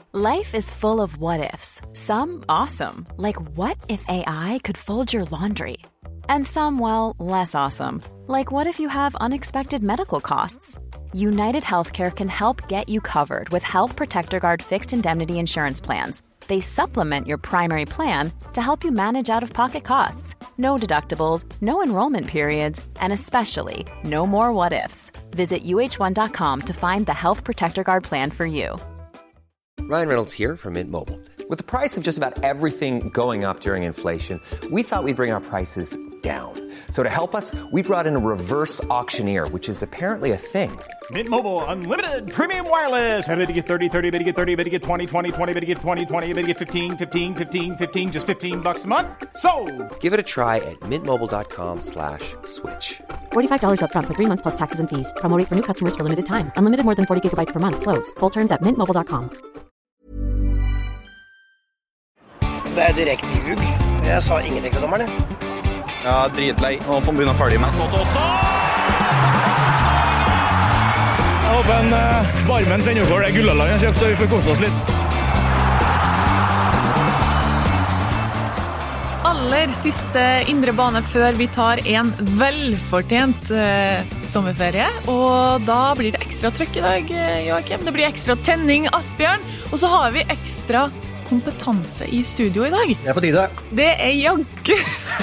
Life is full of what-ifs. Some awesome, like what if AI could fold your laundry? And some, well, less awesome, like what if you have unexpected medical costs? United Healthcare can help get you covered with Health Protector Guard fixed indemnity insurance plans. They supplement your primary plan to help you manage out-of-pocket costs. No deductibles, no enrollment periods, and especially no more what-ifs. Visit uh1.com to find the Health Protector Guard plan for you. Ryan Reynolds here from Mint Mobile. With the price of just about everything going up during inflation, we thought we'd bring our prices down. So to help us, we brought in a reverse auctioneer, which is apparently a thing. Mint Mobile Unlimited Premium Wireless. How to get 30, 30, how to get 30, how to get 20, 20, 20, how to get 20, 20, how to get 15, 15, 15, 15, just $15 a month? Sold! Give it a try at mintmobile.com/switch. $45 up front for 3 months plus taxes and fees. Promo rate for new customers for limited time. Unlimited more than 40 gigabytes per month. Slows full terms at mintmobile.com. Det direkte ljug. Jeg sa ingenting til dommerne. Ja, dritlei. Og på begynne å følge med. Jeg håper en barmen sender over det Gullaland har kjøpt, så vi får kose oss litt. Aller siste indre bane før vi tar en velfortjent sommerferie. Og da blir det ekstra trøkk i dag, Joakim. Det blir ekstra tenning, Asbjørn. Og så har vi ekstra kompetanse i studio i dag. Det på tide. Det jaggu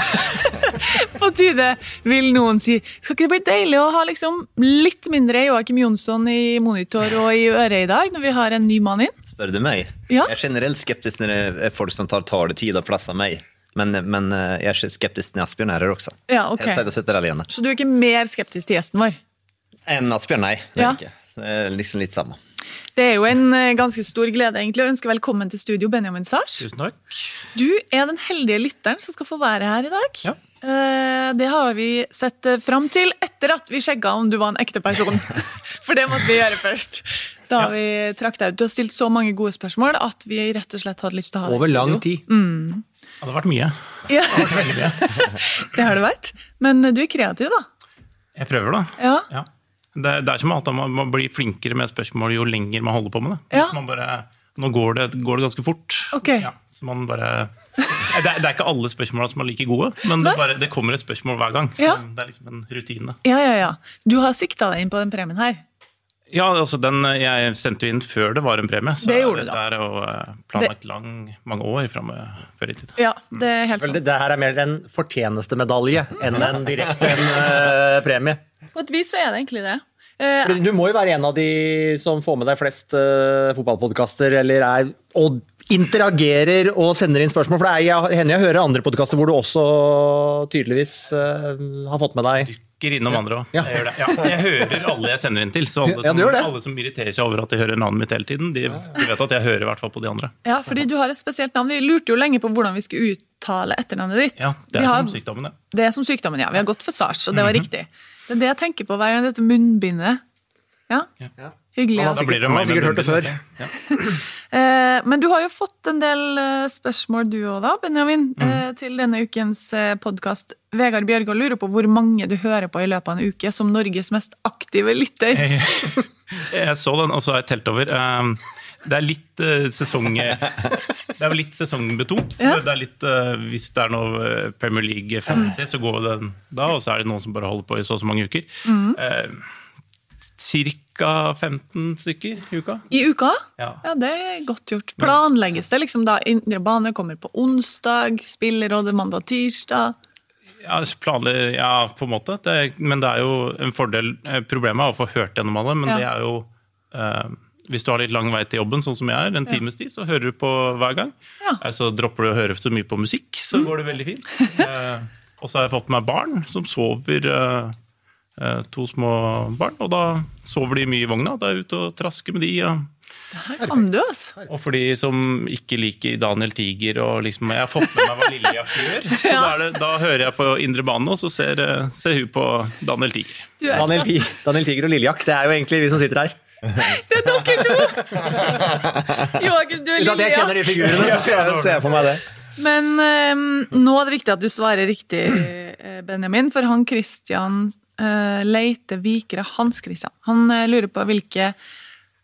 på tide, vil noen si. Skal ikke det bli deilig å ha liksom litt mindre Joakim Jonsson i monitor og i øret i dag, når vi har en ny mann inn? Spør du meg? Ja. Jeg generelt skeptisk når det folk som tar det tid å plasse meg. Men jeg skeptisk når Asbjørn her også. Ja, ok. Jeg sitter alene. Så du ikke mer skeptisk til gjesten vår? En Asbjørn, nei. Det Ja. ikke. Det liksom litt samme. Det jo en ganske stor glede egentlig, å ønske velkommen til studio, Benjamin Sars. Tusen takk. Du den heldige lytteren som skal få være her i dag. Ja. Det har vi sett frem til etter at vi sjekket om du var en ekte person. For det måtte vi gjøre først. Da har vi trakt deg ut. Du har stilt så mange gode spørsmål at vi rett og slett hadde lyst til å ha deg i studio. Over lang tid. Ja, det har vært mye. Ja. Det har vært veldig mye. Det har det vært. Men du kreativ da. Jeg prøver da. Ja. Ja. Det som alt, man blir flinkere med spørsmål jo lenger man holder på med det. Ja. Så man bare, nå går det ganske fort. Ok. Ja, så man bare... Det ikke alle spørsmålene som er like gode, men det kommer et spørsmål hver gang. Så Ja. det liksom en rutine. Ja. Du har siktet deg inn på den premien her. Ja, altså jeg sendte jo inn før det var en premie. Så Det gjorde du da. Det jo planlagt mange år fremme før i tid. Ja, det helt sant. Det her mer en fortjenestemedalje enn en direkte premie. På et vis så det egentlig det. Fordi du må jo være en av de som får med deg flest fotballpodcaster, eller og interagerer og sender inn spørsmål, for hender jeg hører andre podcaster hvor du også tydeligvis har fått med deg. Dykker innom andre også. Ja. Jeg gjør det. Ja, jeg hører alle jeg sender inn til, så alle som irriterer seg over at de hører navnet mitt hele tiden, de vet at jeg hører i hvert fall på de andre. Ja, fordi du har et spesielt navn. Vi lurte jo lenge på hvordan vi skulle uttale etternavnet ditt. Ja, det som sykdommen, det. Det som sykdommen, ja. Vi har gått for Sars, og det var riktig. Det det jeg tenker på hver gang dette munnbindet. Ja. Hyggelig. Han har sikkert hørt det før. Ja. Men du har jo fått en del spørsmål du også da, Benjamin, til denne ukens podcast. Vegard Bjørgaard lurer på hvor mange du hører på i løpet av en uke som Norges mest aktive lytter. Jeg så den, og så har jeg telt over. Det litt det litt sesongbetont. Ja. Det litt, hvis det noe Premier League fantasy, så går den da, og så det noen som bare holder på i så mange uker. Cirka 15 stykker i uka. I uka? Ja. Ja, det godt gjort. Planlegges det liksom da indre bane kommer på onsdag, spillerådet mandag og tirsdag? Ja, på en måte. Men det jo en fordel. Problemet å få hørt gjennom alle, men det jo hvis du har litt lang vei til jobben, sånn som jeg en times tid, så hører du på hver gang. Ja. Så dropper du å høre så mye på musikk, så går det veldig fint. Og så har jeg fått med barn som sover, 2 små barn, og da sover de mye i vogna. Da jeg ute og trasker med de. Det her kan du, altså. Og for de som ikke liker Daniel Tiger, og liksom, jeg har fått med meg hva Lilliak gjør, så da hører jeg på indre bane, og så ser hun på Daniel Tiger. Daniel Tiger og Lilliak, det jo egentlig vi som sitter her. Det dere to! Joakim, du Lilliak. Jeg kjenner de figurene, så ser jeg for meg det. Men nå det viktig at du svarer riktig, Benjamin, for han Christian Leite Vikre, Hans Christian, han lurer på hvilke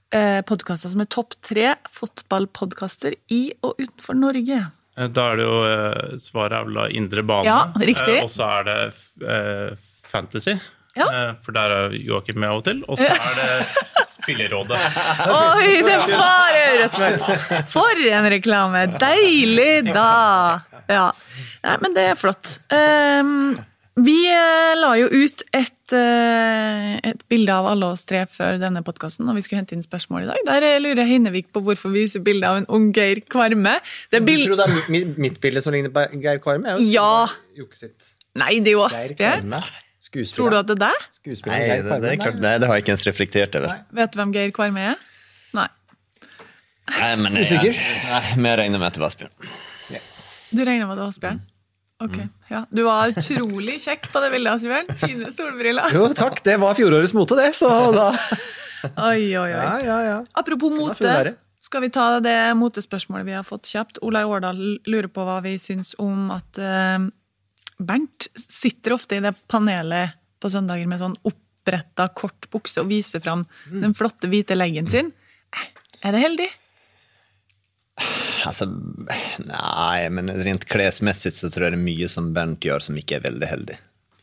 podcaster som topp 3 fotballpodcaster i og utenfor Norge. Da det jo svaret vel Indre Bane. Ja, riktig. Og så det Fantasy. Ja. For der Joakim med av og til. Og så det Spillerådet. Oi, det bare ørespørt. For en reklame. Deilig da. Ja. Nei, men det flott. Vi la jo ut et bilde av alle oss 3 før denne podcasten, og vi skulle hente inn spørsmål i dag. Der lurer Heinevik på hvorfor vi viser bilde av en ung Geir Kvarme. Du tror det mitt bilde som ligner på Geir Kvarme? Ja. Jokke sitt. Nei, det jo Asbjørn. Tror du at det Nei, det klart, det har jeg ikke ens reflektert over. Vet du hvem Geir Kvarme Nei. Nei, men jeg regner med at det var Asbjørn. Du regner med at det var Asbjørn? Ok, ja. Du var utrolig kjekk på det bildet, Asbjørn. Fine solbriller. Jo, takk. Det var fjorårets mote, det, så da... Oi. Ja. Apropos mote, skal vi ta det motespørsmålet vi har fått kjapt. Olai Årdal lurer på hva vi syns om at Bernt sitter ofte i det panelet på søndager med sånn opprettet kort bukse og viser fram den flotte hvite leggen sin. Det heldig? Altså, nei, men rent klesmessigt så tror jeg det mye som Bernt gjør som ikke veldig heldig.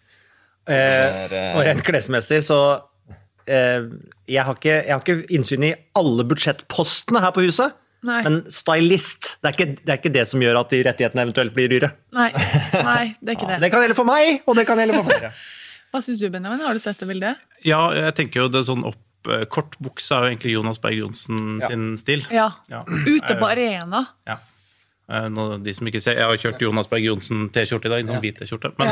Og rent klesmessig så jeg har ikke innsyn i alle budsjettpostene her på huset. Nei. Men stylist, det er ikke det som gjør at de rettighetene eventuelt blir dyre. Nei, det er ikke det. Det kan gjelde for meg, og det kan gjelde for flere. Hva synes du, Benjamin? Har du sett det bildet? Ja, jeg tenker jo det sånn kort bukse jo egentlig Jonas Berg Johnsen sin stil. Ja. Ute på arena. Ja. Nå, de som ikke ser, jeg har kjørt Jonas Berg Johnsen T-skjorte i dag, noen hvite skjorte, men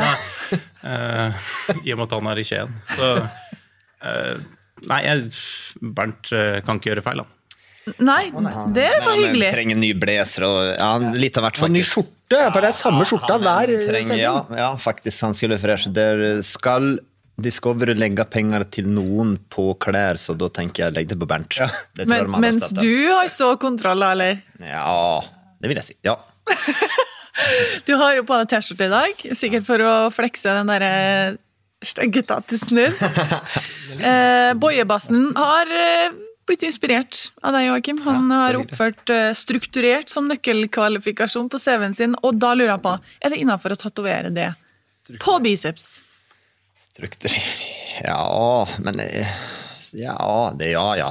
i og med at han i Skien. Så, nei, Bernt kan ikke gjøre feil, da. Nei, det var hyggelig. Han trenger ny blazer og litt av hvert faktisk. Og ny skjorte, for det samme skjorta hver sending. Ja, faktisk, han skulle forresten. Der skal Discovery legge penger til noen på klær, så da tenker jeg legge det på Bernt. Ja. Mens du har så kontroll, eller? Ja, det vil jeg si, ja. Du har jo på deg T-skjorte i dag, sikkert for å flekse den der steggetatisen din. Bojebassen har blitt inspirert av deg, Joakim. Han har oppført strukturert som nøkkelkvalifikasjon på CV-en sin, og da lurer jeg på, det innenfor å tatovere det på biceps? Strukturering, men ja. Det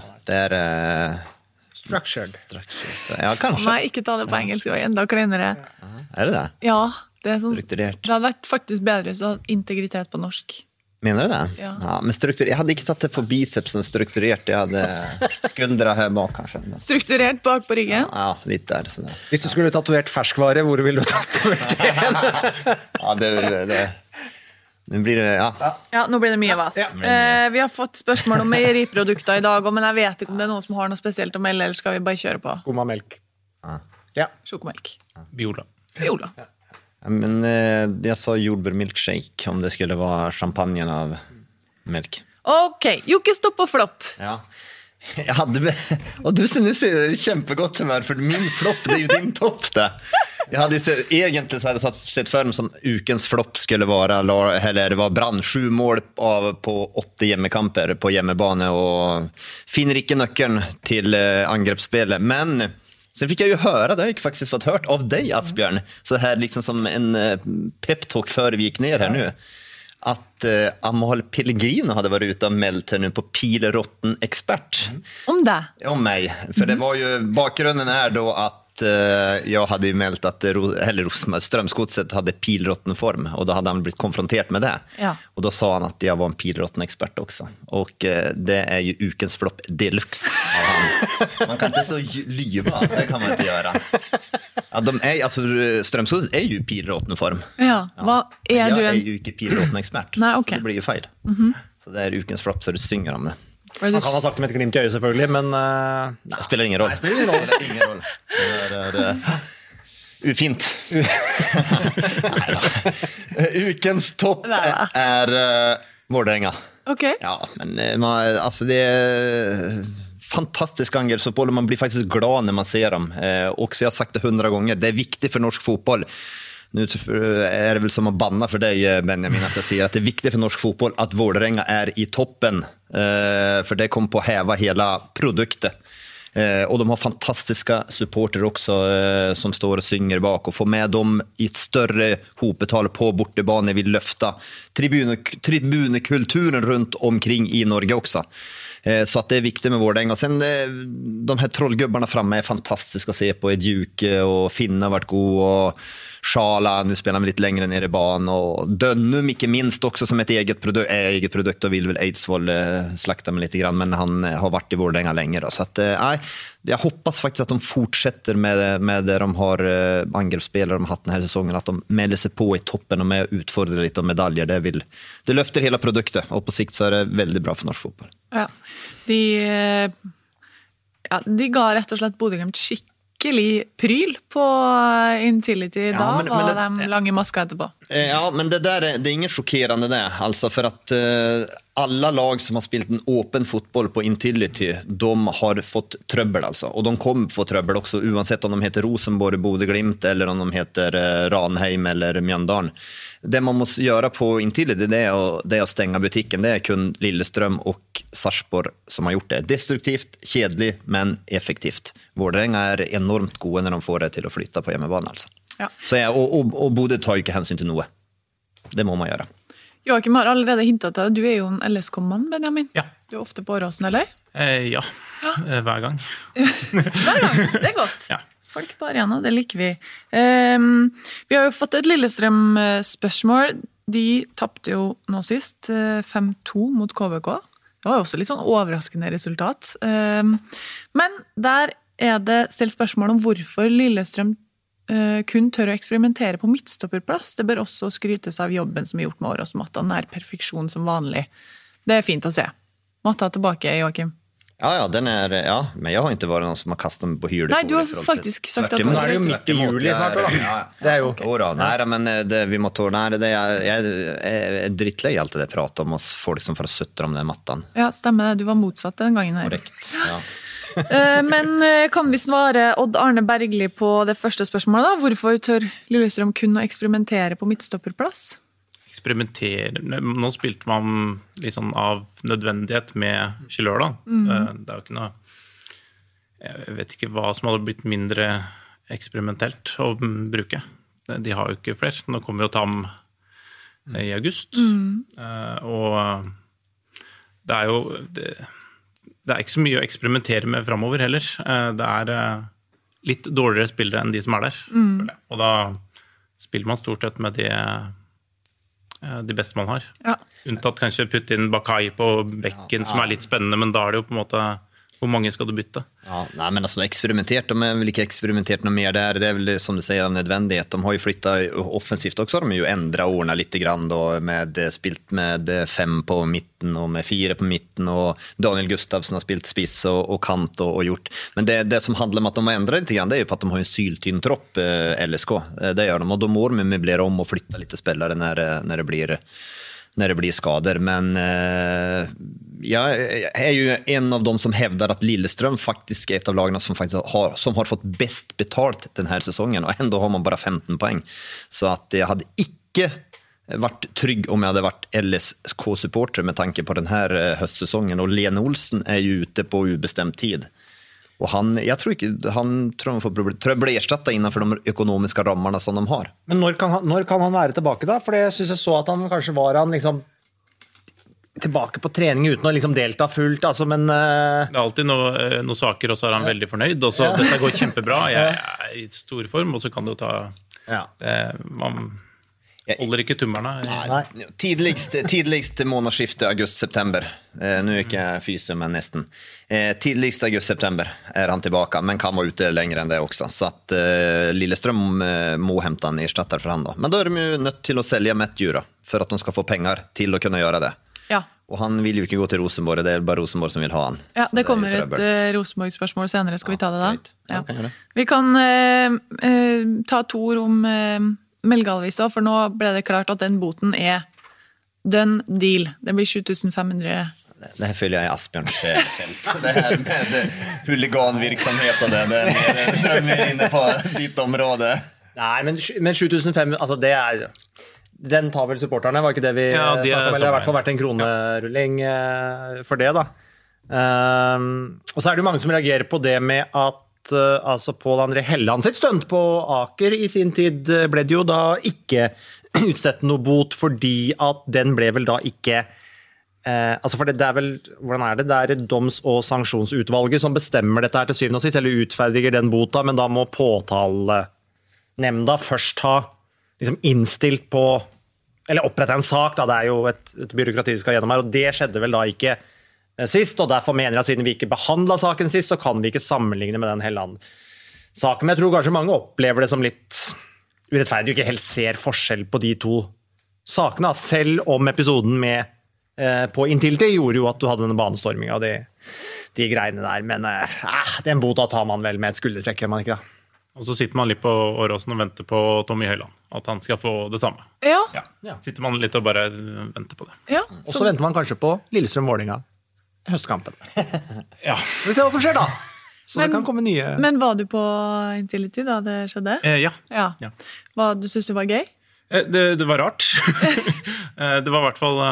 structured. Ja, kanskje. Nei, ikke ta det på engelsk, det var enda kleinere. Det det? Ja, det sånn, strukturert. Det hadde vært faktisk bedre så integritet på norsk. Mener du det? Ja, men jeg hadde ikke tatt det på bicepsen strukturert, jeg hadde skuldra her bak kanskje. Strukturert bak på ryggen? Ja, litt der. Så hvis du skulle tatovert ferskvare, hvor ville du tatovert det? Ja, det blir det, Ja, nå blir det mye vass. Vi har fått spørsmål om meieriprodukter i dag, men jeg vet ikke om det er noen som har noe spesielt å melde, eller skal vi bare kjøre på? Skummamelk. Ja. Sjokomelk. Biola. Men jeg sa jordbærmilkshake om det skulle være champagnen av melk. Ok, Jokke stopp og flopp. Ja. Jeg hadde og du ser, nu ser det kjempegodt til meg, for min flopp, det jo din topp det. Jeg hadde jo egentlig så hadde jeg sett for meg som ukens flopp skulle være, eller det var Brann 7 mål på 8 hjemmekamper på hjemmebane, og finner ikke nøkkelen til angreppsspillet, men sen fick jag ju höra, det har jag faktiskt fått hört av dig, Asbjørn, så här liksom som en peptalk före vi gick ner här nu, att Amal Pellegrino hade varit ute och meldt här nu på Pilrotten expert. Om det? Om mig, för det var ju, bakgrunden är då att jag hade ju meldt att Strömsgodset hade pilrottenform, och då hade han blivit konfronterad med det. Ja. Och då sa han att jag var en pilrotten-expert också. Och det är ju ukens flopp deluxe. Man kan inte så lyva, det kan man inte göra. Ja, alltså, Strömsgodset är ju pilrottenform. Ja. Vad är jag du är ju inte pilrotten-expert. Nej, okay. Så det blir ju fel. Så det är ukens flopp, så du synger om det. Han kan ha sagt det med et glimt i øyet selvfølgelig, men det spiller ingen roll. Det er ufint. Ukens topp Vårdrenga. Okay. Ja, men alltså det är fantastisk angreppsfotboll, och man blir faktiskt glad när man ser dem. Och så jag har sagt det 100 gånger, det är viktigt för norsk fotboll. nu är det väl som att banna för dig, Benjamin, att jag säger att det är viktigt för norsk fotboll att Vålerenga är i toppen. För det kommer på att häva hela produkten. Och de har fantastiska supporter också som står och synger bak. Och få med dem i ett större hopetal på bortebane vill löfta tribunekulturen runt omkring i Norge också. Så att det är viktigt med Vålerenga. Och sen de här trollgubbarna framme är fantastiska att se på. Edjuke och Finna har varit god och Schala, nu spelar vi lite längre ner i ban och Dönnum inte minst också som ett eget produkt och vill väl Eidsvoll slakta med lite grann, men han har varit i Vålerenga länge då. Så att jag hoppas faktiskt att de fortsätter med det de har angreppsspelare de har haft den här säsongen, att de mäler sig på i toppen och med utfordrar lite om medaljer. Det löfter hela produkten och på sikt så är det väldigt bra för norsk fotboll. Ja, de ga rett og slett Bodø/Glimt skikkelig pryl på Intility. Da var de lange masker etterpå. Ja, men det är inget chockerande det. Alltså för att alla lag som har spelat en öppen fotboll på Intility, de har fått tröbbel alltså. Och de kommer få tröbbel också, oavsett om de heter Rosenborg, Bodø/Glimt eller om de heter Ranheim eller Mjøndalen. Det man måste göra på Intility, det är att stänga butiken. Det är kun Lillestrøm och Sarpsborg som har gjort det. Destruktivt, kedligt, men effektivt. Vålerenga är enormt gode när de får det till att flytta på hemmebanen alltså. Ja. Så och Bodø tar ju inte hänsyn till något. Det må man göra. Joakim har allerede hintet til det. Du er jo en LSK-mann, Benjamin. Ja. Du er ofte på Åråsen, eller? Ja, hver gang. Hver gang, det er godt. Ja. Folk på arena, det liker vi. Vi har jo fått et Lillestrøm-spørsmål. De tappte jo nå sist 5-2 mot KVK. Det var jo også litt sånn overraskende resultat. Men der er det stilt spørsmål om hvorfor Lillestrøm kun tør å eksperimentere på midtstopperplass. Det bør også skrytes av jobben som er gjort med Åråsmatta. Den er perfeksjon som vanlig. Det er fint å se. Matta tilbake, Joakim. Ja, men jag har inte varit någon som har kastat mig på hyrde. Nej, du har faktiskt sagt att det är ju mitt i juli snart då. Det är ju okej. Nej, men vi måste jag är drittlei allt det pratar om oss folk som får suttra om den mattan. Ja, stämmer det. Du var motsatt den gången här. Korrekt. Ja. Men kan vi svare Odd Arne Bergli på det første spørsmålet da? Hvorfor tør Lillestrøm kun å eksperimentere på midtstopperplass? Nå spilte man liksom av nødvendighet med Skilør da. Det er jo ikke noe, jeg vet ikke hva som hadde blitt mindre eksperimentelt å bruke. De har jo ikke flere. Nå kommer jo Tam i august. Og det er jo det er ikke så mye å eksperimentere med fremover heller. Det er litt dårligere spillere enn de som er der. Og da spiller man stort sett med de beste man har. Ja. Unntatt kanskje putte inn Bakai på bekken, som er litt spennende, men da er det jo på en måte hvor mange ska du byta? Ja, nej, men alltså experimenterat, de är väl inte experimenterat något mer där. Det är väl som du säger en nödvändighet. De har ju flyttat offensivt också, de har ju ändrat ordna lite grann då med spilt med 5 på mitten och med 4 på mitten och Daniel Gustafsson har spilt spiss och kant och gjort. Men det som handlar om att de har ändrat lite grann, det är ju på att de har en syltynn tropp LSK. Det gör de och då må de möblera om och flytta lite spelare när det blir skador, men jag är ju en av dem som hävdar att Lillestrøm faktiskt är ett av lagen som faktiskt har fått bäst betalt den här säsongen och ändå har man bara 15 poäng. Så att jag hade icke varit trygg om jag hade varit LSK-supporter med tanke på den här höstsäsongen, och Lene Olsen är ju ute på obestämd tid. Och han tror han får bli erstatta innanför de ekonomiska ramarna som de har. Men når kan han være tilbake da? For jeg synes jeg så at han kanskje var liksom tilbake på trening uten å liksom delta fullt, altså, men det er alltid noen saker, og så er han veldig fornøyd, og så dette går kjempebra, jeg er i stor form, og så kan du ta man håller inte tummarna. Nej. Tidligst månadsskifte august-september. Nu är jag fysen, men nästan. Tidligst august-september är han tillbaka, men kan vara ute längre än det också. Så att Lillestrøm må hämta en ersättare för han då. Men då är de ju nött till att sälja Matthew för att de ska få pengar till att kunna göra det. Ja. Och han vill ju inte gå till Rosenborg, det är bara Rosenborg som vill ha han. Ja, det kommer ett Rosenborg-spørsmål senere, skal vi ta det da? Ja. Vi kan ta 2 ord om Melgalvisa, for nå ble det klart at den boten er done deal. Det blir 7500. Det här följer jag i Asbjørn Skjærfeldt. Det här med huliganvirksomhet och det är mer inne på ditt område. Nei, men 7500, altså det den tar vel supporterne, var ikke det vi snakket om? Eller det har i hvert fall vært en kronerulling for det, da. Og så det jo mange som reagerer på det med at altså Pål André Helland sitt stunt på Aker i sin tid ble det jo da ikke utstedt noe bot, fordi at den ble vel da ikke altså for det vel, hvordan det? Det doms- og sanksjonsutvalget som bestemmer dette her til syvende og sist, eller utferdiger den bota, men da må påtalenemnda først ha liksom innstilt på, eller opprette en sak, da det jo et byråkrati skal gjennom her, og det skjedde vel da ikke sist, og derfor mener jeg at siden vi ikke behandlet saken sist, så kan vi ikke sammenligne med den Helland-saken, men jeg tror kanskje mange opplever det som litt urettferdig, og ikke helt ser forskjell på de to sakene, selv om episoden med på Intility gjorde jo at du hadde denne banestormingen og de greiene der, men den bota tar man vel med et skuldertrekk, gjør man ikke da? Og så sitter man litt på Åråsen og venter på Tommy Høiland, at han skal få det samme. Ja. Sitter man litt og bare venter på det. Ja, og så venter man kanskje på Lillestrøm-Vålinga høstkampen. Ja. Vi ser hva som skjer da. Så det kan komme nye... Men var du på Intility da det skjedde? Ja. Hva du synes det var gøy? Det var rart. Det var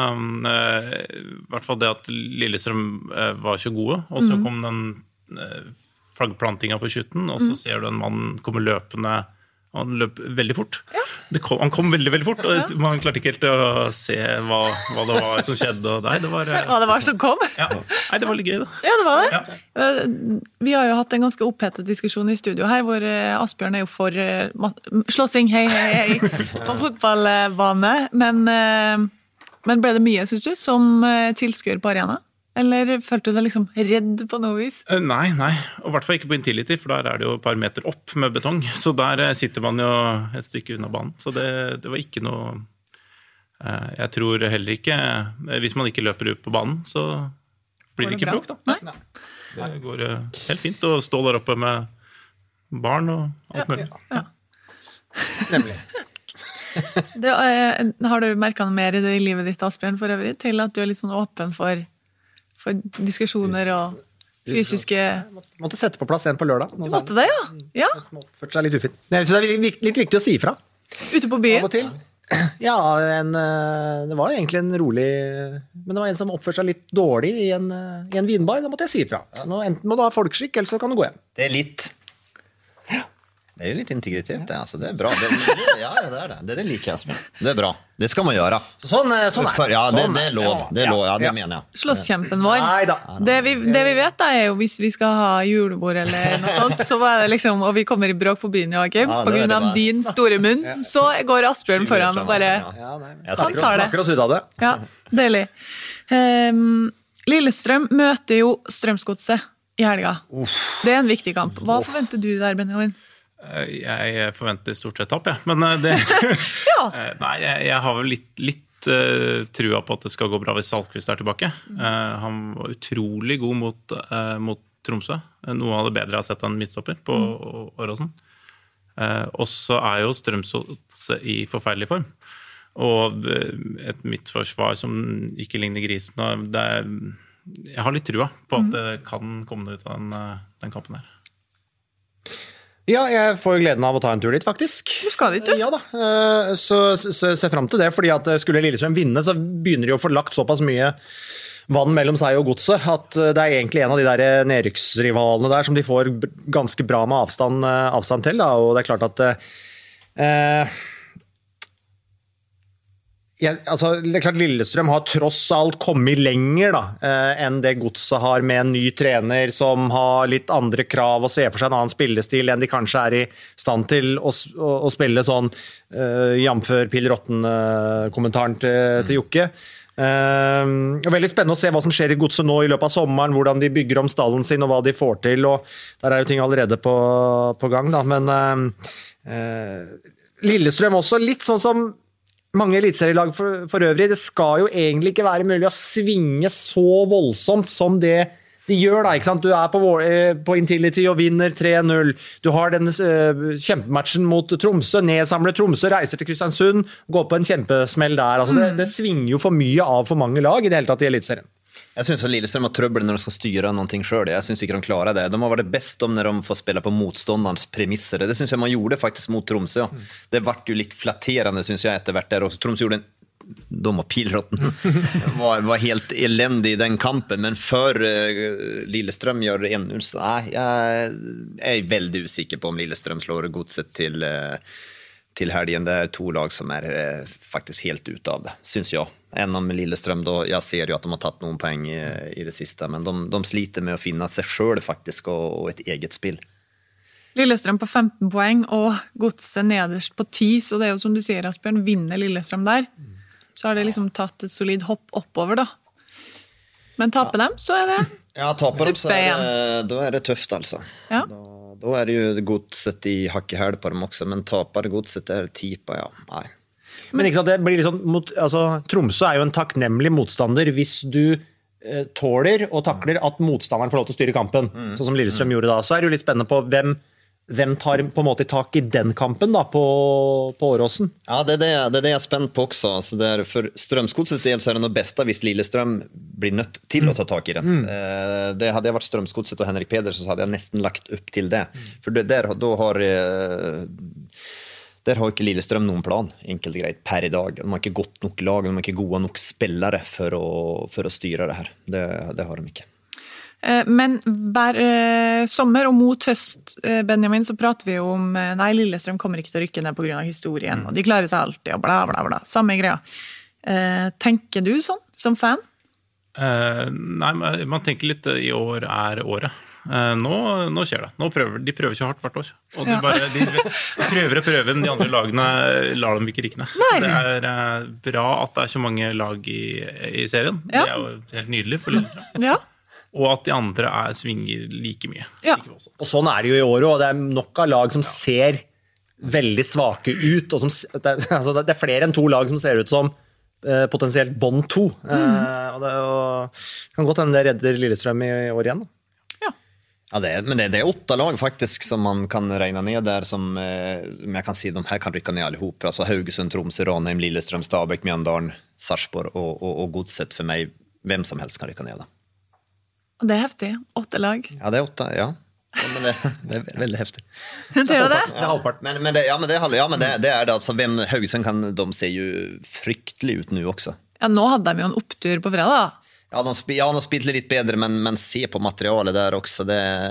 i hvert fall det at Lillestrøm var så gode, og så kom den flaggplantinga på slutten, og så ser du en mann komme løpende, og han løp veldig fort. Ja. Han kom veldig, veldig fort, og man klarte ikke helt å se hva det var som skjedde. Og hva det var som kom? Ja. Nei, det var litt gøy da. Ja, det var det. Ja. Vi har jo hatt en ganske opphetet diskusjon i studio her, hvor Asbjørn jo for slåssing, hei, på fotballbane, men ble det mye, synes du, som tilskuer på arena? Eller følte du deg liksom redd på noe vis? Nei, og i hvert fall ikke på Intility, for der det jo et par meter opp med betong, så der sitter man jo et stykke unna banen, så det var ikke noe, jeg tror heller ikke, hvis man ikke løper ut på banen, så blir det ikke bråk da. Nei. Det går helt fint å stå der oppe med barn og alt mulig. Ja. Nemlig. Har du merket noe mer i det i livet ditt, Asbjørn, for øvrig, til at du litt sånn åpen for diskusjoner og fysiske... Måtte sette på plass en på lørdag. Du måtte det, ja. Det følte seg litt ufint. Jeg synes det litt viktig å si ifra. Ute på byen? Av og til. Ja, det var egentlig en rolig... Men det var en som oppførte seg litt dårlig i en vinbar, da måtte jeg si ifra. Så enten må du ha folkeskikk, eller så kan du gå hjem. Det litt... Det jo litt integritet, det, altså. Det bra. Det liker jeg som. Det bra. Det skal man gjøre. Sånn det lov. Det mener jeg. Slåsskjempen vår. Det vi vet da jo hvis vi skal ha julebord eller noe sånt, så var det liksom, og vi kommer i bråk på byen, Joakim, på grunn av din store munn, så går Asbjørn foran og bare han tar det. Snakker oss ut av det. Ja, deilig. Lillestrøm møter jo Strømsgodset i helga. Det en viktig kamp. Hva forventer du der, Benjamin? Jeg forventer stort sett opp, men det nei, jeg har vel litt trua på at det skal gå bra hvis Salkvist tilbake. Han var utrolig god mot Tromsø. Noe av det bedre jeg har sett en midtstopper på Åråsen. Og så jo Strømsgodset i forferdelig form. Og et midtforsvar som ikke ligner grisen. Jeg har litt trua på at det kan komme ut av den kampen her. Ja, jeg får gleden av å ta en tur dit, faktisk. Du skal dit, du? Ja da, så se frem til det, fordi at skulle Lillestrøm vinne, så begynner de å få lagt såpass mye vann mellom seg og godset, at det egentlig en av de der nedrykksrivalene der som de får ganske bra med avstand til, da, og det klart at det klart Lillestrøm har tross alt kommet lenger da, enn det godset har med en ny trener som har litt andre krav og ser for seg en annen spillestil enn de kanskje i stand til å spille sånn jamfør Pil Rotten-kommentaren til Jokke. Veldig spennende å se hva som skjer i godset nå i løpet av sommeren, hvordan de bygger om stallen sin og hva de får til, og der jo ting allerede på gang da, men Lillestrøm også litt sånn som mange elitserielag for øvrig, det skal jo egentlig ikke være mulig å svinge så voldsomt som det de gjør da, ikke sant? Du på Intility og vinner 3-0. Du har den kjempematchen mot Tromsø, nedsamler Tromsø, reiser til Kristiansund, går på en kjempesmell der. Altså det svinger jo for mye av for mange lag i det hele tatt i elitserien. Jag syns att Lillestrøm har trøbbel når de skal styre någonting själv. Jag syns ikke de klarar det. De har varit bäst om när de får spela på motståndarens premisser. Det syns jag man gjorde faktiskt mot Tromsø. Ja. Det vart ju lite flatterande syns jag efterhvert där också. Tromsø gjorde de var pilrotten. var helt eländig i den kampen, men för Lillestrøm gör det ännu så. Jag är väldigt usikker på om Lillestrøm slår Godset till helgen. Det är 2 lag som är faktiskt helt ute av det, syns jag. En om Lillestrøm då, jag ser ju att de har tagit någon poäng i det sista, men de sliter med att finna sig själv faktiskt och ett eget spel. Lillestrøm på 15 poäng och Godset nederst på 10, så det är ju som du säger Asbjørn, vinner Lillestrøm där. Så har det liksom tatt et solid hopp oppover da. Men taper dem, så er det ja, taper dem, så då är det tufft alltså. Ja. Då är det ju Godset i hack i häl på dem också, men tapar Godset är tipa, ja, nej. Men ikke sant, det blir liksom, altså, Tromsø er jo en takknemlig motstander hvis du tåler og takler at motstanderen får lov til å styre kampen, sånn som Lillestrøm gjorde da. Så er det jo litt spennende på hvem tar på en måte tak i den kampen da, på Åråsen? Ja, det är det jag är spänd på också. Så där för Strømsgodsets del så är det nog bästa hvis Lillestrøm blir nött till att ta tag i den. Det hade jag varit Strømsgodset och Henrik Pedersen så hade jag nästan lagt upp till det. För där har ikke Lillestrøm noen plan, enkelt greit, per i dag. De har ikke godt nok lag, de har ikke gode nok spillere for å styre det her. Det har de ikke. Men hver sommer og mot høst, Benjamin, så prater vi om nei, Lillestrøm kommer ikke til å rykke ned på grunn av historien, og de klarer seg alltid, og bla bla bla, samme greia. Tenker du sånn, som fan? Nei, man tenker litt i år er året. Nå skjer det. De prøver ikke hardt hvert år. Og de prøver, men de andre lagene lar dem ikke rykke ned. Det er bra at det er så mange lag i serien. Det er jo helt nydelig for Lillestrøm. Ja. Og at de andre svinger like mye. Ja. Og sånn er det jo i år, og det er nok av lag som ser veldig svake ut, og det er flere enn 2 lag som ser ut som potensielt bånd 2. Og det kan godt hende det redder Lillestrøm i år igjen. Ja, men det är 8 lag faktiskt som man kan räkna ner där som jag kan se de här kan rycka ner allihop. Alltså Haugesund, Tromsø, Ranheim, Lillestrøm, Stabæk, Mjøndalen, Sarpsborg och Godset för mig. Vem som helst kan rycka ner det. Och det är häftigt. 8 lag. Ja, det är 8, ja. Men det är väldigt häftigt. Det är det. Halvpart. Men det är det alltså vem Haugesund kan de ser ju fryktligt ut nu också. Ja, nu hade de ju en upptur på fredag. Ja, de spilte litt bedre, men se på materialet der også.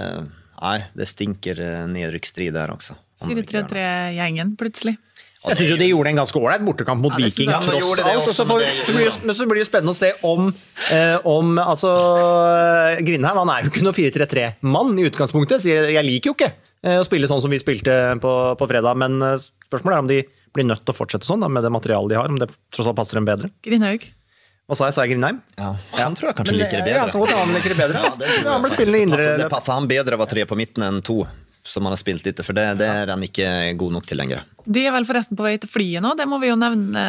Det stinker nedrykkstrid der også. 4-3-3-gjengen, plutselig. Jeg synes jo de gjorde en ganske ålreit bortekamp mot Viking, tross alt. Men så blir det spennende å se om altså, Grindheim, han er jo ikke noe 4-3-3-mann i utgangspunktet. Jeg liker jo ikke å spille sånn som vi spilte på fredag, men spørsmålet er om de blir nødt til å fortsette sånn da, med det materialet de har, om det tross alt passer dem bedre. Grindhaug. Hva sa jeg Grindheim? Ja, han tror jeg kanskje liker det bedre. Ja, kan godt han liker det bedre. Han ble spillende indre. Det passer han bedre å være 3 på midten enn 2, som han har spilt litt, for det er han ikke god nok til lenger. De er vel forresten på vei til flyet nå, det må vi jo nevne.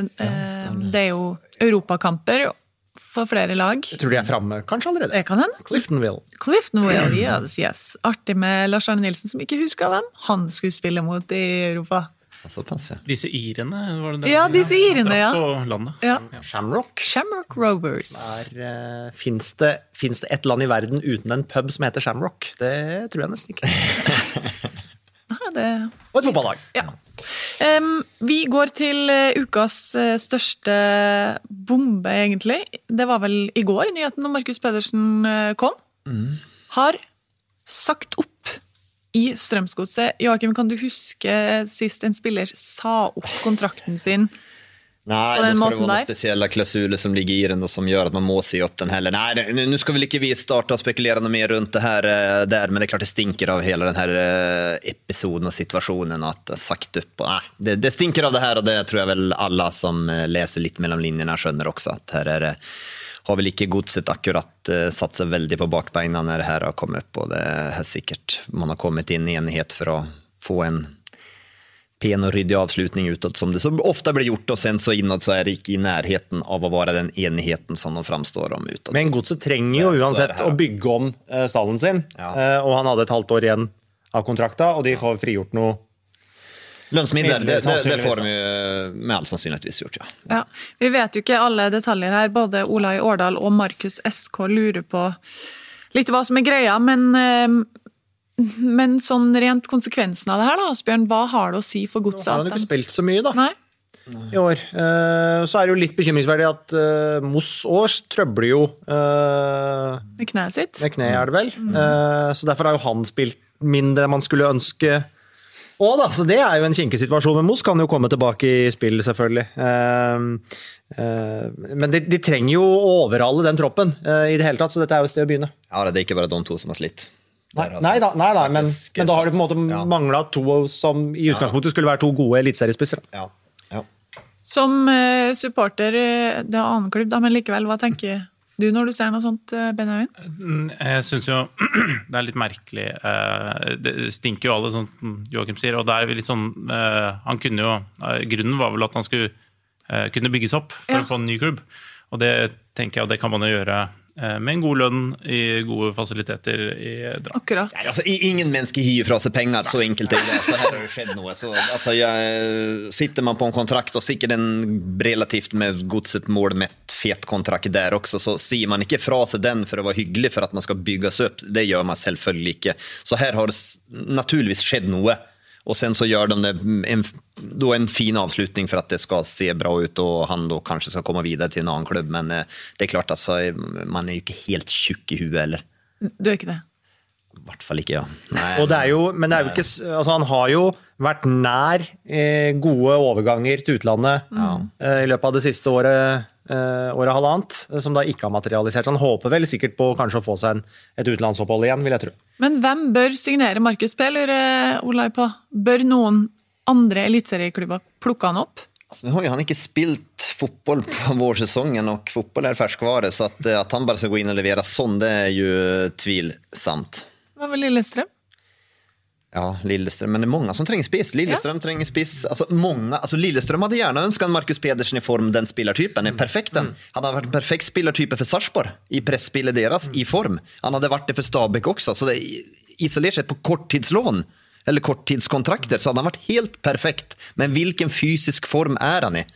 Det er jo europakamper for flere lag. Jeg tror de er fremme kanskje allerede. Det kan hende. Cliftonville, yes. Artig med Lars Arne Nilsen, som ikke husker hvem han skulle spille mot i Europa. Disse irene var det ja, disse irene, ja. På landet. Ja. Shamrock Rovers. Finns det et land i verden uten en pub som heter Shamrock? Det tror jeg nesten ikke. Og et fotballag. Ja. Vi går til ukas største bombe, egentlig. Det var vel i går, nyheten om Markus Pedersen kom. Har sagt opp i Strømsgodset. Joakim, kan du huske sist en spiller sa opp kontrakten sin? Nej, det ska det vara några speciella klausuler som ligger i den och som gör att man må se upp den heller. Nej, nu ska väl inte vi starta och spekulera något mer runt det här där, men det är klart det stinker av hela den här episoden och situationen att sagt upp. Det stinker av det här, och det tror jag väl alla som läser lite mellan linjerna skönner också, att här är det har väl ikke Godset akkurat satt seg veldig på bakbeina når det her har kommet upp, og det er sikkert man har kommet inn i enighet for å få en pen og ryddig avslutning utåt som det så ofta blir gjort, og sen så inåt så er det ikke i nærheten av å være den enigheten som de framstår om utåt. Men Godset trenger jo uansett å bygge om stallen sin, og han hadde et halvt år igjen av kontrakta, og de får frigjort noe Lønnsmidler, det får de jo med all sannsynligvis gjort, ja. Vi vet jo ikke alle detaljer her. Både Olai Årdal og Markus SK lurer på litt hva som greia, men sånn rent konsekvensen av det her da, Asbjørn, hva har det å si for godset? Nå har han ikke spilt så mye da. Nei. I år. Så det jo litt bekymringsverdig at Moss Års trøbler jo med kneet sitt. Med kneet det vel. Så derfor har jo han spilt mindre enn man skulle ønske. Så det jo en kinkesituasjon, men Moss kan jo komme tilbake i spill selvfølgelig. Men de trenger jo å overhalle den troppen i det hele tatt, så dette jo et sted å begynne. Ja, det ikke bare de to som har slitt. Nei da, men da har det på en måte manglet to som i utgangspunktet skulle være to gode elitseriespisser. Ja. Som supporter, det annen klubb da, men likevel, hva tenker du når du ser noe sånt, Benjamin? Jeg synes jo det litt merkelig. Det stinker jo alle, som Joakim sier, og det litt sånn, han kunne jo, grunnen var vel at han skulle kunne bygges opp for å få en ny klubb, og det tenker jeg, og det kan man jo gjøre med en god lønn i gode fasiliteter i Drammen. Akkurat. Nei, altså, ingen menneske hiver fra seg penger, så enkelt det. Så her har det skjedd noe. Så, altså, sitter man på en kontrakt, og sikkert en relativt med godset målmett fet kontrakt der også, så sier man ikke fra seg den for å være hyggelig for at man skal bygges opp. Det gjør man selvfølgelig ikke. Så her har det naturligvis skjedd noe. Och sen så gör de det en fin avslutning för att det ska se bra ut och han då kanske ska komma vidare till en annan klubb, men det klart alltså man ju inte helt tjock i huvudet eller. Du inte det. I hvert fall ikke, ja. Nei. Og det jo, men det jo ikke, altså han har jo vært nær gode overganger til utlandet i løpet av det siste året halvannet, som da ikke har materialisert. Han håper vel sikkert på kanskje å få seg et utenlandsopphold igjen, vil jeg tro. Men hvem bør signere Markus P, lurer Olai på? Bør noen andre elitserieklubber plukke han opp? Altså, nu har ju han inte spilt fotboll på vårsäsongen och fotboll färskvare, så att han bara ska gå in och levera sån, det ju tvilsamt. Vad var Lillestrøm? Ja, Lillestrøm, men det många som tränger spiss. Lillestrøm tränger spiss, alltså många, alltså Lillestrøm hade gärna önskat Marcus Pedersen i form, den spelartypen perfekt den. Han hade varit en perfekt spelartyp för Sarpsborg i pressspelet deras i form. Han hade varit det för Stabæk också, så det isolerat sett på korttidslån eller korttidskontrakter så hade han varit helt perfekt. Men vilken fysisk form han i?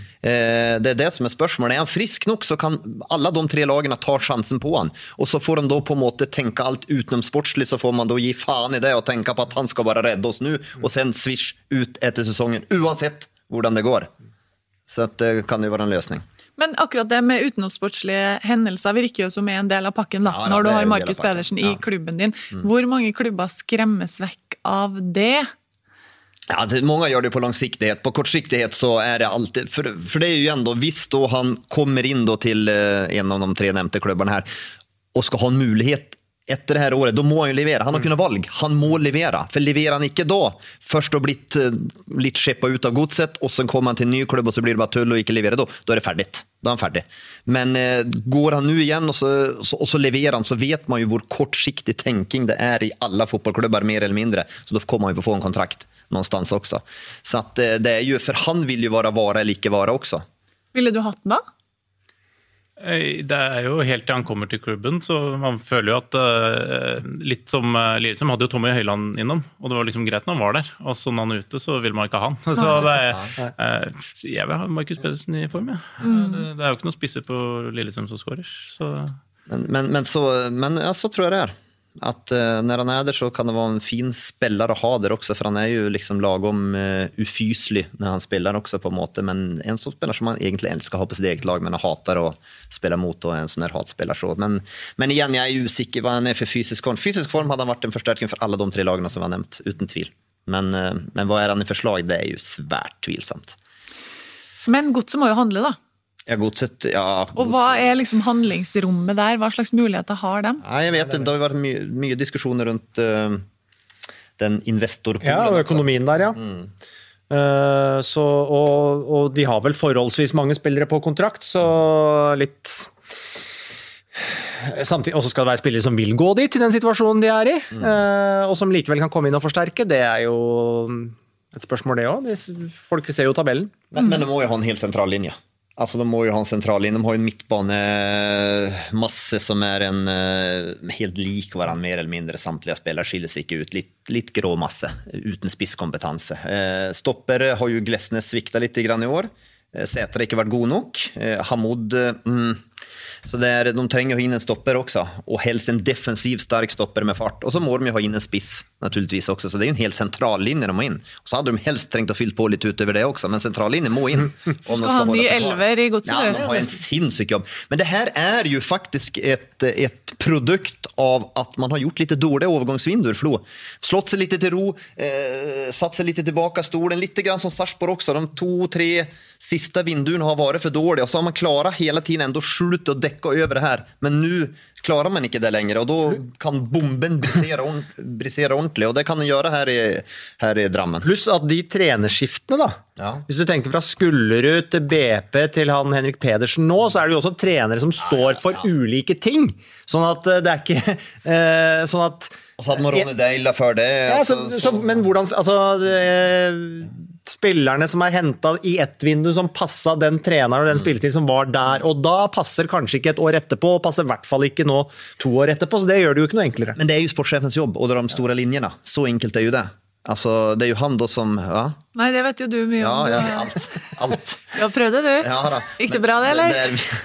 Det det som spørsmålet. Är han frisk nog så kan alla de tre lagarna ta chansen på han. Och så får de då på en måte tänka allt utenom sportsligt, så får man då ge fan i det och tänka på att han ska bara rädda oss nu och sen swish ut efter säsongen oavsett hvordan det går. Så att det kan ju vara en lösning. Men akkurat det med utenomsportslige hendelser virker jo som en del av pakken da, når du har Markus Pedersen i klubben din. Hvor mange klubber skremmes vekk av det? Ja, många gör det på långsiktighet. På kortsiktighet så är det alltid, för det är ju ändå, visst då han kommer in då till en av de tre nämnda klubbarna här och ska ha en möjlighet efter det här året, då må han ju levera. Han har kunnat valg. Han må levera. För leverar han inte då, först då blivit lite skeppa ut av godset och sen kommer han till en ny klubb och så blir det bara tull och inte leverar då är det färdigt. Då är han färdig. Men går han nu igen och så leverar han, så vet man ju hur kortsiktig tänking det är i alla fotbollsklubbar mer eller mindre. Så då kommer han ju få en kontrakt någonstans också. Så att det är ju, för han vill ju vara eller icke vara också. Ville du hatt da? Det jo helt til han kommer til klubben, så man føler jo at litt som Lillestrøm hadde jo Tommy Høiland innom, og det var liksom greit når han var der, og så når han ute så vil man ikke ha han. Så jeg vil ha Markus Pedersen i form, ja. Det jo ikke noe spisser på Lillestrøm som skårer. Så. Men så tror jeg det att när han är där så kan det vara en fin spelare att ha där också, för han är ju liksom lagom ufyslig när han spelar också på måte, men en sån spelare som man egentligen älskar ha på sitt eget lag men hatar att spela mot, och en sån här hatspelare så. Men igen, jag är ju usikker vad han är för fysisk form. Fysisk form hade han varit en förstärkning för alla de tre lagarna som var nämnt, utan tvil. Men vad är han i förslag? Det är ju svärt tvilsamt. Men godset må jo handle da. Ja, godset, ja. Og hva liksom handlingsrommet der? Hva slags muligheter har de? Nei, jeg vet, det har vært mye diskusjoner rundt den investorpoolen. Ja, og økonomien der, ja. Så, og de har vel forholdsvis mange spillere på kontrakt, så litt... Samtidig, og så skal det være spillere som vil gå dit i den situasjonen de i, og som likevel kan komme inn og forsterke. Det jo et spørsmål det også. Folk ser jo tabellen. Men de må jo ha en helt sentral linje. Alltså de må ju ha en central in, de har ju en mittbanemasse som är en helt lik varandra mer eller mindre, samtliga spelare skiljer sig inte ut, lite grå masse uten spisskompetens. Stopper har ju Glesnes sviktat lite grann i år. Säter ikke vært god nok. Hamoud så de trenger å ha inn en stopper også, og helst en defensiv stark stopper med fart, og så må de jo ha inn en spiss naturligvis også, så det er jo en helt centrallinje de må inn, og så hadde de helst trengt å fylle på litt utover det også, men centrallinje må inn om de skal ha ny elver i godset. Ja, de har en sinnssyk jobb, men det her er jo faktisk ett produkt av at man har gjort lite dårlige overgangsvinduer, Flo, slått seg litt til ro, satt seg litt tilbake av stolen, litt grann som Sarpsborg også, de 2-3 sista vinduene har varit för dåliga och så har man klarat hela tiden ändå skjuta och täcka över det här, men nu klarar man inte det längre och då kan bomben brisera ordentligt och det kan den göra här i Drammen. Plus at de trenerskiftene da, hvis du tenker fra Skullerud til BP til han Henrik Pedersen nå, så det jo også trenere som står for ulike ting, sånn at det ikke sånn at og så hadde man Ronny Deila før det men hvordan, altså spillerne som hentet i ett vindu som passet den treneren og den spilletid som var der, og da passer kanskje ikke et år etterpå, og passer I hvert fall ikke nå 2 år etterpå, så det gjør det jo ikke noe enklere. Men det jo sportssjefens jobb, og de store linjerna, så enkelt jo det. Altså, det jo han då som, Nei, det vet jo du mye om. Ja, alt. Ja, prøvde du? Ja da. Gikk det bra det, eller?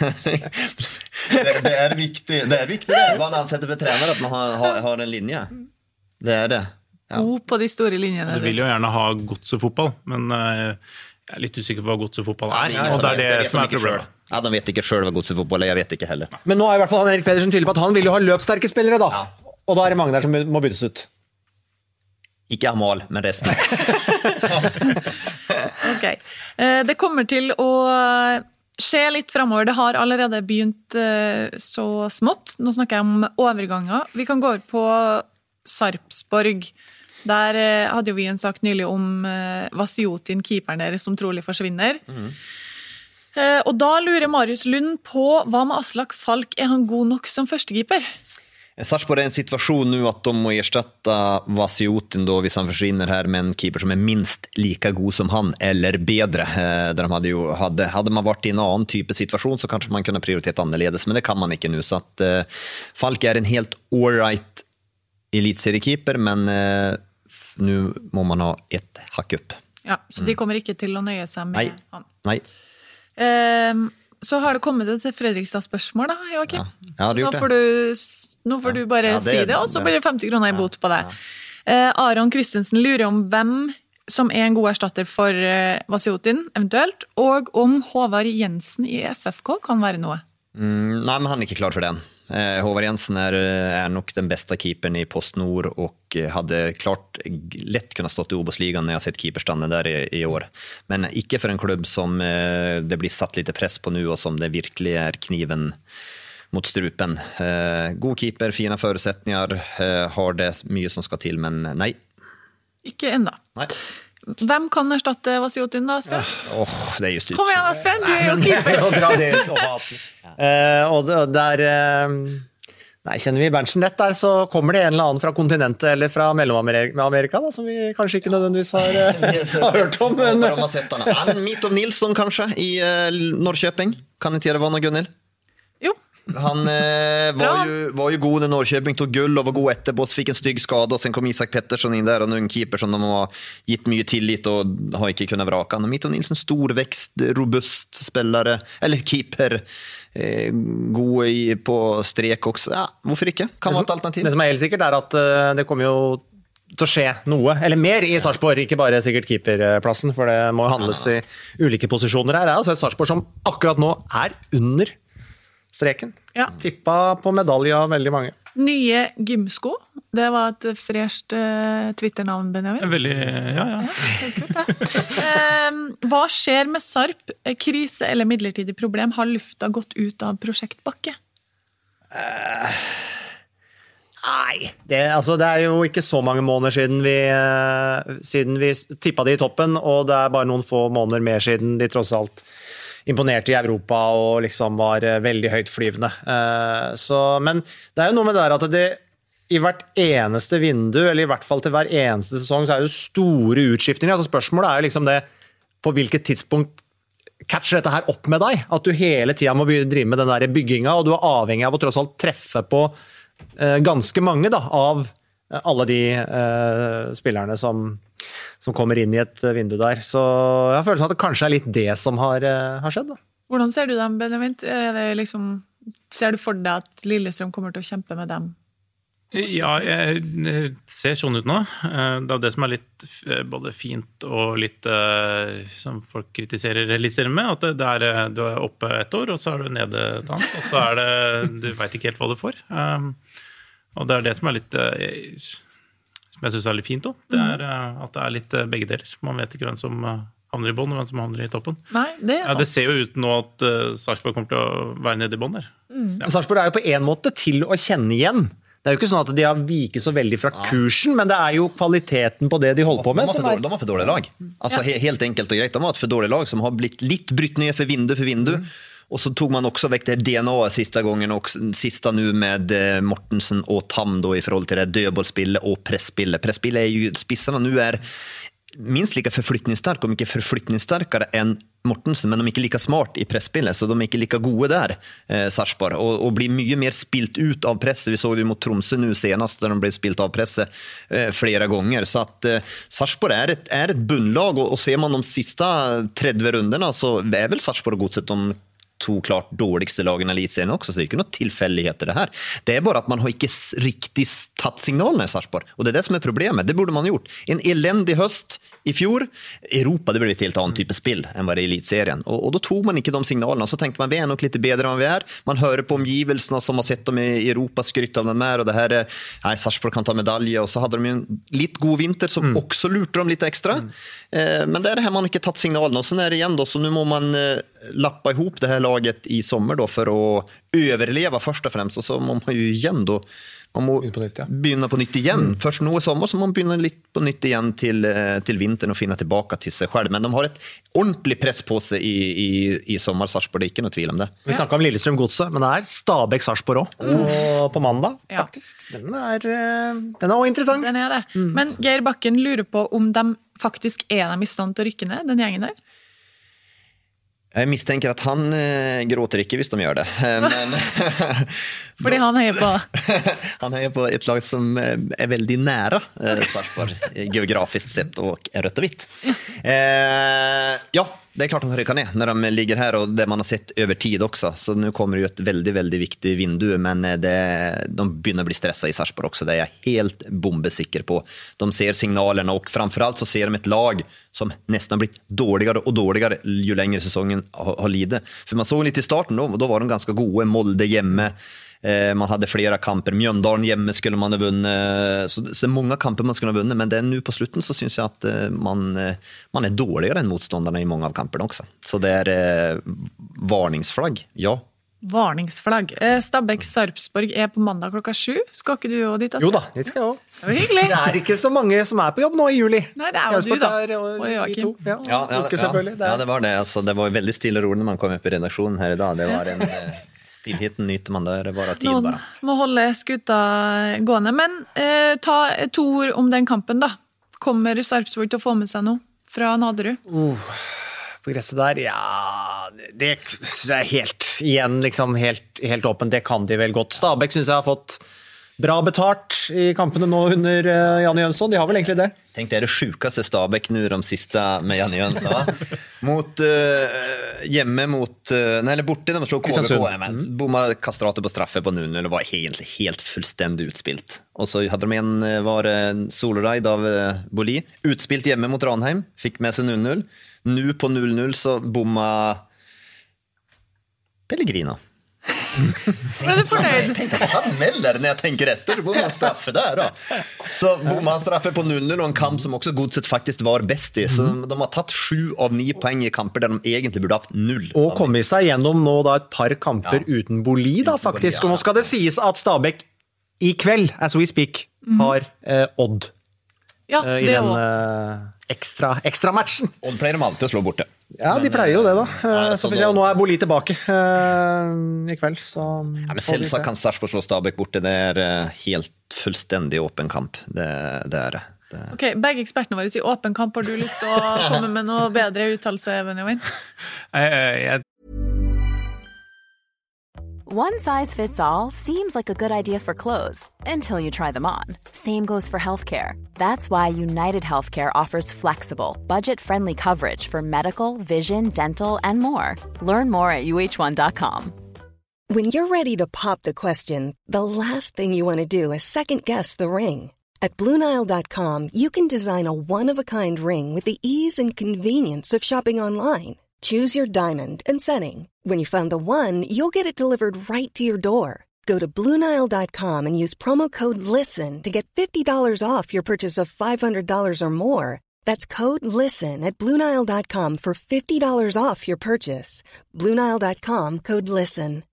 Det viktig det, hva han setter for trener, at man har en linje. Det det. God på de store linjene. Du vil jo gjerne ha godsefotball, men jeg litt usikker på hva godsefotball og det det som problemet. Ja, de vet ikke selv hva godsefotball jeg vet ikke heller. Men nå I hvert fall Henrik Pedersen tydelig på at han vil jo ha løpssterke spillere da, og da det mange der som må byttes ut. Ikke Amal, men resten. Ok. Det kommer til å skje litt fremover. Det har allerede begynt så smått. Nå snakker jeg om overganger. Vi kan gå over på Sarpsborg. Der hadde jo vi en sak nylig om Vasiotin, keeperen deres, som trolig forsvinner. Og da lurer Marius Lund på, hva med Aslak Falk? Han god nok som førstekeeper? Sarpsborg en situation nu att de må ersätta Vasiotin då hvis han försvinner här med en keeper som minst lika god som han eller bedre. Där hade man varit I en annan typ av situation så kanske man kunde prioritera annorledes, men det kan man inte nu, så att Falk en helt all right elitseriekeeper, men nu må man ha ett hack upp. Ja, så de kommer ikke til å nøye seg med han. Nei. Så har det kommet til Fredrikstad spørsmål da, Joakim. Ja, så nå får du bare si det, og så blir det 50 kroner I bot på det. Aron Christensen lurer om hvem som en god erstatter for Vasiotin, eventuelt, og om Håvard Jensen I FFK kan være noe. Nej, men han ikke klar for den. Håvard Jensen är nog den bästa keepern I PostNord och hade klart lätt kunnat stått I Obosligan när jag sett keeperstanden där I år. Men inte för en klubb som det blir satt lite press på nu och som det verkligen är kniven mot strupen. God keeper, fina förutsättningar, har det mycket som ska till, men nej. Ikke enda. Nej. Hvem kan erstatte Vasiotin da, Asbjørn? Det just Kom igjen, Asbjørn, du jo keeper. Og dra det ut og haten. Der kjenner vi Berntsen rett der, så kommer det en eller annen fra kontinentet eller fra Mellom-Amerika da, som vi kanskje ikke nødvendigvis har hørt om. Men Mitov Nilsson kanskje I Norrköping. Kan inte det vara någon Gunnil? Jo. Han var ju god när Norrköping tog guld och var god etterpå, så fick en stygg skada och sen kom Isak Pettersson in där och en ung keeper som de har gitt mycket tillit och har inte kunnat vraka. Mitov Nilsson storväxt, robust spelare eller keeper, god på strek också. Ja, hvorfor ikke? Kan vara ett alternativ. Det som helt sikkert at det kommer jo til å skje noe, eller mer I Sarpsborg, ikke bare sikkert keeperplassen, for det må handles I ulike posisjoner her. Det altså et Sarpsborg som akkurat nå under streken. Ja. Tippa på medalje av veldig mange. Nye gymsko. Det var et fresht Twitter-navn, Benjamin. Veldig, ja. Kult, hva skjer med Sarp? Krise eller midlertidig problem? Har lufta gått ut av prosjektbakke? Nei, det jo ikke så mange måneder siden vi tippet de I toppen, og det bare noen få måneder mer siden de tross alt imponerte I Europa og liksom var veldig høyt flyvende. Men det jo noe med det der at det I hvert eneste vindu, eller I hvert fall til hver eneste sesong, så det store utskiftninger. Altså spørsmålet jo liksom det, på hvilket tidspunkt catcher dette her opp med deg? At du hele tiden må drive med den der bygginga, og du er avhengig av å tross alt treffe på ganske mange da, av alle de spillerne som kommer inn i et vindu der. Så jeg har følelsen at det kanskje er litt det som har skjedd. Da. Hvordan ser du dem, Benjamin? Ser du for deg at Lillestrøm kommer til å kjempe med dem? Ja, jeg ser sånn ut nå. Det er det som er litt både fint og litt som folk kritiserer litt med, at du er oppe et år, og så er du nede et annet, og så du vet ikke helt hva du får. Og det er det som er litt, som jeg synes er litt fint også. Det er at det er litt begge deler. Man vet ikke hvem som havner i bånd, og hvem som havner i toppen. Nei, det sant. Det ser jo ut nå at Sarpsborg kommer til å være nede i bånd der. Ja. Sarpsborg er jo på en måte til å kjenne igjen. Det er jo ikke sånn at de har viket så veldig fra kursen, men det er jo kvaliteten på det de holder på med. De har for dårlig lag. Altså, helt enkelt og greit. De har et for dårlig lag som har blitt litt brytt ned for vindu. Och så tog man också väck det DNA sista gången och sista nu med Mortensen och Tam då i förhåll till det dödbollspille och pressspille. Pressspille är ju spissarna nu är minst lika förflyttningsstark och mycket förflyttningsstarkare än Mortensen, men de är inte lika smart i pressspillet, så de är inte lika goda där, Sarpsborg, och blir mycket mer spilt ut av press. Vi såg det mot Tromsø nu senast där de blev spilt av press flera gånger, så att Sarpsborg är ett bundlag, och ser man de sista 30 rundorna så är väl Sarpsborg och Godset de to klart dårligste lagene i elitserien også, så det er ikke noe tilfeldigheter det her. Det er bare at man har ikke riktig tatt signalene i Sarpsborg, og det er det som er problemet. Det burde man gjort. En elendig høst i fjor. Europa, det ble et helt annet type spill enn var det i elitserien, og da tog man ikke de signalene, og så tenkte man vi er nok litt bedre enn vi er. Man hører på omgivelsene som har sett dem i Europa, skrytt av dem her, og det her nei, Sarpsborg kan ta medalje, og så hadde de en litt god vinter som også lurte dem litt ekstra. Men det er det her man ikke tatt signalene, og så er det igjen då, så nu må man lappa ihop det her laget i sommer då för att överleva först och främst, och så må man ju igen då man må begynne på nytt igen. Först nu i sommar så må man begynne litt på nytt igen till vintern och finna tillbaka till sig själv. Men de har ett ordentligt press på sig i sommar, Sarpsborg, det är inte något tvil om det. Vi snackar om Lillestrøm Godset, men det är Stabæk Sarpsborg också på mandag faktiskt. Den är också intressant. Den är det. Men Geir Bakken lurer på om de faktisk er dem i stand til å rykke ned, den gjengen der? Jeg mistenker at han gråter ikke hvis de gjør det. Men fordi han heier på han heier på et lag som er veldig nære Sarpsborg geografisk sett og er rødt og hvitt. Ja, det er klart de rykker ned når de ligger her, og det man har sett over tid også. Så nu kommer det jo et veldig, veldig viktig vindu, men de begynner å bli stresset i Sarpsborg også. Det er jeg helt bombesikker på. De ser signalerna, og framförallt så ser de et lag som nesten har blitt dårligere og dårligere ju längre säsongen har lidet. For man såg litt i starten då var de ganske gode. Molde hjemme, man hade flera kamper. Mjøndalen hjemme skulle man ha vunnet. Så det är många kamper man skulle ha vunnet, men det är nu på slutten så syns jag att man är dårligere enn motståndarna i många av kamperna också. Så det är varningsflagg, ja. Varningsflagg. Stabæk Sarpsborg er på mandag 7:00. Skal ikke du og dit? Jo da, dit skal jeg også. Det var hyggelig. Det er ikke så mange som er på jobb nå i juli. Nei, det er jo du da. Og Joakim. Ja, det var det. Altså, det var veldig stille og rolig når man kom opp i redaksjonen her i dag. Det var en stillheten nyter man der, bare tid bare. Noen må holde skuta gående. Men ta 2 ord om den kampen da. Kommer Sarpsborg til å få med seg noe fra Naderud? På gresset der, ja, det er helt, igjen liksom helt åpen, det kan de vel godt. Stabæk synes jeg har fått bra betalt i kampene nå under Janne Jønsson, de har vel egentlig det. Tenk det er det sjukeste Stabæk nu de siste med Janne Jønsson. Hjemme mot, eller borte når man slår KVK, bomma Kastrater på straffe på 0-0 og var helt fullstendig utspilt. Og så hadde de var soloraid av Boli, utspilt hjemme mot Ranheim, fikk med seg 0-0. Nu på 0-0 så bomma Pellegrino. Var du fornøyd? Jeg tenkte at han melder når jeg tenker etter. Bomma straffe der da. Så bomma straffe på 0-0 og en kamp som også Godset faktisk var best i. Så de har tatt 7 av 9 poeng i kamper der de egentlig burde hatt 0. Og kommet seg gjennom nå da et par kamper uten Boli da faktisk. Og nå skal det sies at Stabæk i kveld, as we speak, har Odd i den ekstra matchen. Odd pleier de alltid å slå borte. Ja, de pleier jo det da. Så får vi se, og nå er Boli tilbake i kveld. Så ja, men selvsagt kan Sarpsborg slå Stabæk borte. Det er helt fullstendig åpen kamp. Det er det. Ok, begge ekspertene våre I åpen kamp. Har du lyst til å komme med noe bedre uttalelse, Benjamin? One size fits all seems like a good idea for clothes until you try them on. Same goes for healthcare. That's why United Healthcare offers flexible, budget-friendly coverage for medical, vision, dental, and more. Learn more at uh1.com. When you're ready to pop the question, the last thing you want to do is second-guess the ring. At BlueNile.com, you can design a one-of-a-kind ring with the ease and convenience of shopping online. Choose your diamond and setting. When you find the one, you'll get it delivered right to your door. Go to BlueNile.com and use promo code LISTEN to get $50 off your purchase of $500 or more. That's code LISTEN at BlueNile.com for $50 off your purchase. BlueNile.com, code LISTEN.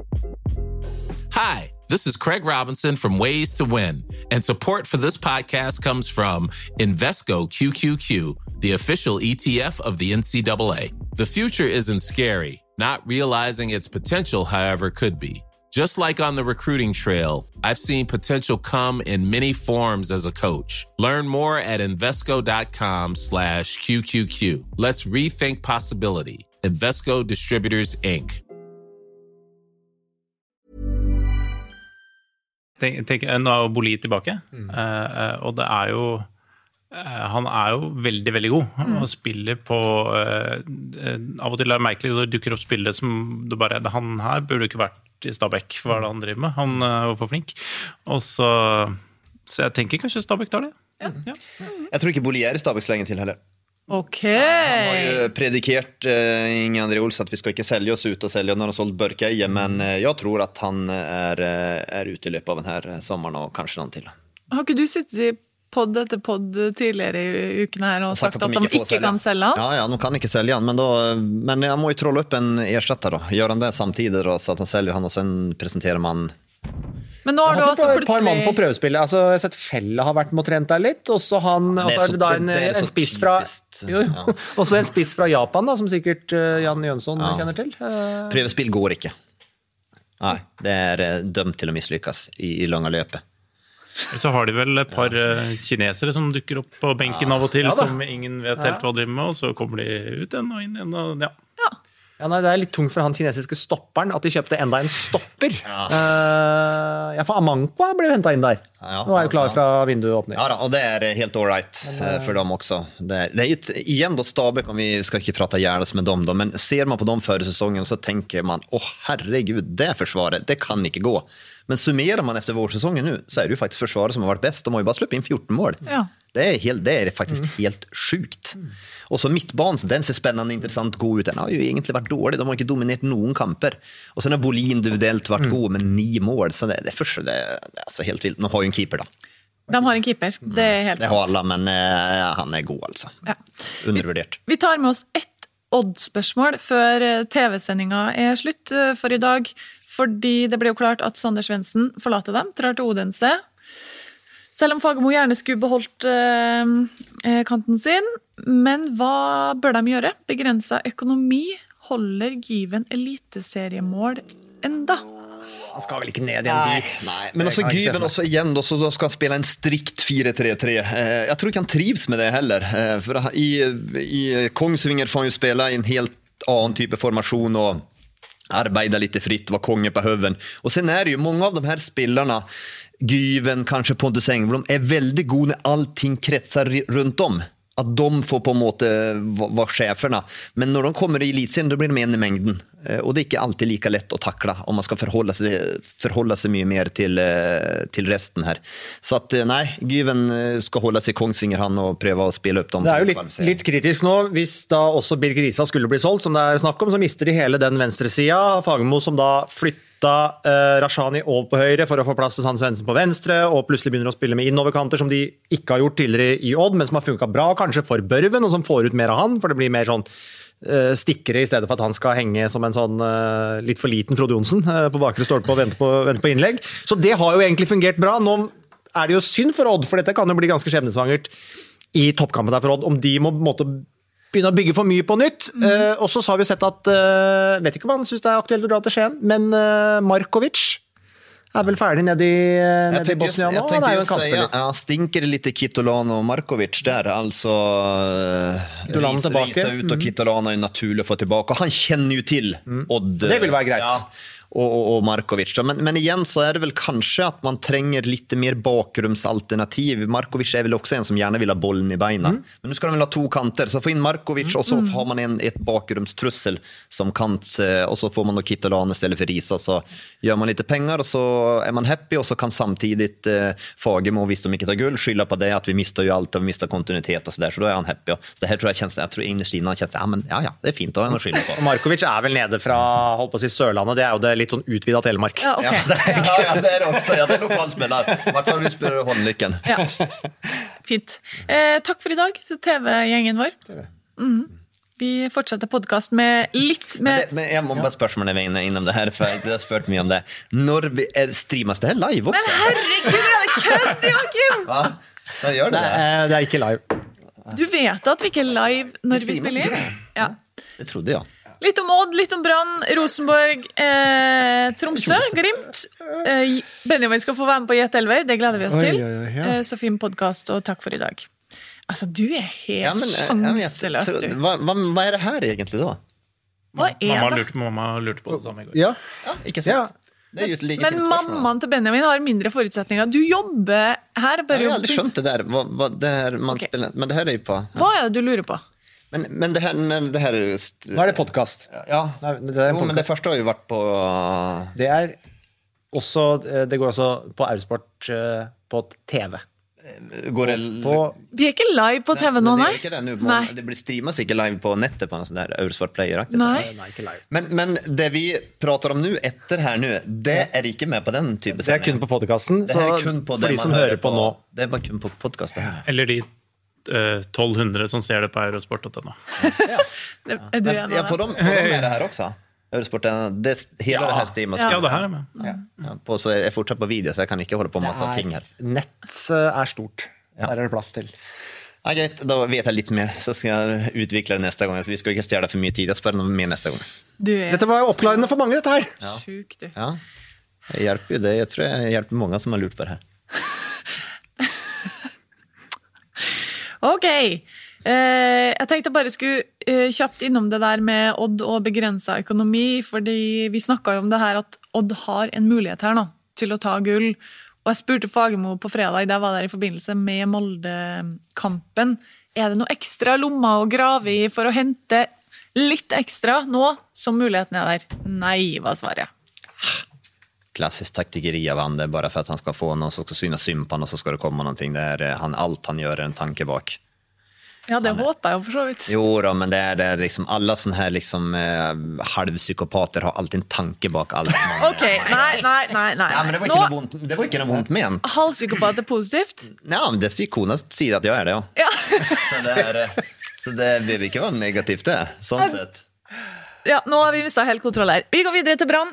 Hi, this is Craig Robinson from Ways to Win, and support for this podcast comes from Invesco QQQ, the official ETF of the NCAA. The future isn't scary. Not realizing its potential, however, could be. Just like on the recruiting trail, I've seen potential come in many forms as a coach. Learn more at Invesco.com/QQQ. Let's rethink possibility. Invesco Distributors, Inc. Nå jo Boli tilbake, og det jo han jo veldig, veldig god, og spiller på av og til det merkelig når det dukker opp spillere som det bare, han her burde ikke vært I Stabæk, hva det han driver med, han var for flink, og så jeg tenker kanskje Stabæk tar det. Ja. Jeg tror ikke Boli I Stabæk så lenge til heller. Ok. Han har jo predikert Inge André Olsen at vi skal ikke selge oss ut og selge når han har solgt Børkeie, men jeg tror at han ute I løpet av denne sommeren og kanskje noen til. Har ikke du sittet I podd etter podd tidligere I ukene her og sagt at de ikke kan selge han? Ja, de kan ikke selge han, men jeg må jo trolle opp en erstatter da. Gjør han det samtidig da, så at han selger han, og sen presenterer man... Men nå har du også plutselig... Et par mann på prøvespillet, altså jeg har sett Felle har vært med og trent der litt, og så han, og så det da en spiss fra... Og så en spiss fra Japan da, som sikkert Jan Jønsson kjenner til. Prøvespill går ikke. Nei, det dømt til å mislykkes I lange løpet. Så har de vel et par kinesere som dukker opp på benken av og til, som ingen vet helt hva de driver med, og så kommer de ut igjen og inn igjen, og ja. Ja, nei, det litt tungt for han kinesiske stopperen at de kjøpte enda en stopper. Ja, for Amankwa ble jo hentet inn der. Nå jo klar fra vinduet åpner. Ja da, og det helt all right for dem også. Det jo igjen da Stabæk, om vi skal ikke prate gjerne med dem, men ser man på dem før sesongen så tenker man, herregud, det forsvaret, det kan ikke gå. Men summerer man efter vårsesongen nu så det jo faktisk forsvaret som har vært best. De har jo bare sluppet inn 14 mål. Ja. Det faktisk helt sjukt. Og så midtbanen, den ser spennende, interessant, god ut. Den har jo egentlig vært dårlig. De har ikke dominert noen kamper. Og sen har Bolin individuelt vært god med 9 mål. Så det altså helt vilt. Nå har jo en keeper da. De har en keeper, det helt sant. Det har alle, men han god altså. Ja. Undervurdert. Vi tar med oss ett Odd-spørsmål før TV-sendingen slutt for I dag. Fordi det ble jo klart at Sander Svendsen forlater dem, drar til Odense. Selv om Fagermo gjerne skulle beholdt kanten sin. Men hva bør de gjøre? Begrenset økonomi holder Gyven eliteseriemål enda. Han skal vel ikke ned igjen dit. Nej, men også Gyven også igjen då, så då ska han spela en strikt 4-3-3. Jag tror ikke han trivs med det heller. För i Kongsvinger får han ju spela I en helt annen type formation och arbeta lite fritt, vad Konge på höven. Och sen det ju många av de här spelarna, Gyven, kanske Pontus Engblom, är väldigt god när allting kretsar runt om. Att de får på en måte vara cheferna. Men när de kommer I elitserien då blir de en I mängden. Och det är inte alltid lika lätt att tackla om man ska förhålla sig mycket mer till resten här. Så att nej, Gyven ska hålla sig I Kongsvinger han och pröva att spela upp dem. Det jo litt kritisk nå. Hvis da også Birk Risa skulle bli solgt, som det snakk om, så mister de hele den venstre sida. Fagermo som da flytta Rashani over på høyre for å få plass til Sander Svendsen på venstre, og plutselig begynner å spille med innoverkanter som de ikke har gjort tidligere I Odd, men som har funket bra kanskje for Børven, og som får ut mer av han, for det blir mer sånn stikkere I stedet for at han skal henge som en sånn litt for liten Frode Johnsen på bakre stolpe og vente på innlegg. Så det har jo egentlig fungert bra. Nå det jo synd for Odd, for dette kan jo bli ganske skjebnesvangert I toppkampen der for Odd, om de må på en måte begynne å bygge for mye på nytt. Og så har vi sett at, vet ikke om han synes det aktuelt å dra til Skien, men Markovic vel ferdig nede i Bosnia nå, han jo en kantspiller. Ja, stinker det lite Kitolano och Markovic där, alltså risa ut och Kitolano är naturligt att få tillbaka. Han känner ju till Odd. Det vill vara grejt. Ja. Och Markovic. Men igen så är det väl kanske att man tränger lite mer bakrumsalternativ. Markovic är väl också en som gärna vill ha bollen i benen. Men nu ska de väl ha 2 kanter. Så få in Markovic och så har man ett bakrumstrussel som kant. Och så får man då Kitolano istället för Risa. Så gör man lite pengar och så är man happy. Och så kan samtidigt Fagemo, visst de inte tar guld, skylla på det att vi mistar ju allt och vi mistar kontinuitet och sådär. Så då är han happy. Så det här tror jag tror innerst innan känns ja, det är fint att ha en att skylla på. Markovic är väl nede fra, håll på å si, Sørlandet. Det er jo det litt sånn utvidet Telemark. Ja, okay. Ja, det är också. Ja, det är lokalspelare. I hvert fall vi spiller Håndlykken. Ja. Fint. Takk for i dag til TV-gjengen vår. Vi fortsetter podcast med litt mer... Men jeg må bare spørre meg innom det her, for jeg har spurt mye om det. Når streamas det her live også? Men herregud, er det kødd, Joakim? Hva? Da gjør det det. Det er ikke live. Du vet at vi ikke er live når vi spiller? Ja. Det trodde jeg. Litt om Odd, litt om Brann, Rosenborg, Tromsø, Glimt. Benjamin skal få være med på Jet Elver, det gleder vi oss til. Så fin podcast, og takk for i dag. Altså, du er helt sjanseløs, du. Hva er det her egentlig da? Hva er det? Mamma lurte på det samme i går. Ja, ikke sant? Det er jo et legitimt spørsmål. Men mammaen til Benjamin har mindre forutsetninger. Du jobber her. Jeg har aldri skjønt det der. Men det her er jo på... Hva er det du lurer på? Men det här Nå er det podcast. Ja, men det første har jo vært på... Det er også, det går også på Eurosport på TV. Går det... Vi er ikke live på TV nå, nei? Det blir streamas ikke live på nettet på en sånn der Eurosport Player-aktig. Nei, ikke live. Men det vi prater om nu, etter her nu, det er ikke med på den type sending. Det er kun på podcasten, så for de som hører på nå. Det er bare kun på podcasten her. Eller de 1200 som ser det på Eurosport.no. Ja, får de med det her også? Eurosport, hele det her streamet. Ja, det her er med. Så jeg fortsatt på video, så jeg kan ikke holde på masse ting her. Nett er stort. Der er det plass til. Ja, greit, da vet jeg litt mer, så skal jeg utvikle det neste gang. Vi skal ikke stjele for mye tid, jeg spør noe mer neste gang. Dette var jo oppklarende for mange, dette her. Sjuk, du. Ja, jeg hjelper jo det. Jeg tror jeg hjelper mange som har lurt på det her. Ok, jeg tenkte bare skulle kjapt innom det der med Odd og begrenset økonomi, fordi vi snakket jo om det her at Odd har en mulighet her nå til å ta gull, og jeg spurte Fagemo på fredag, der var der i forbindelse med Molde-kampen, er det noe ekstra lommer å grave i for å hente litt ekstra nå som muligheten er der? Nei, var svaret. Klassisk taktikeri av han, det är bara för att han ska få någon som ska syna sympan och så ska det komma någonting där allt han gör är en tanke bak. Ja, det håper jag för så vidt. Jo då, men det är liksom alla sån här liksom halvpsykopater har alltid en tanke bak allt. Okej, nej. Ja, men det var inte något ont ment. Halvpsykopat är positivt? Ja, men det sier kona sier at jeg er det, ja. Så det vil ikke være negativt det, sånn sett. Ja, nå har vi mistet helt kontroll her. Vi går videre til Brann.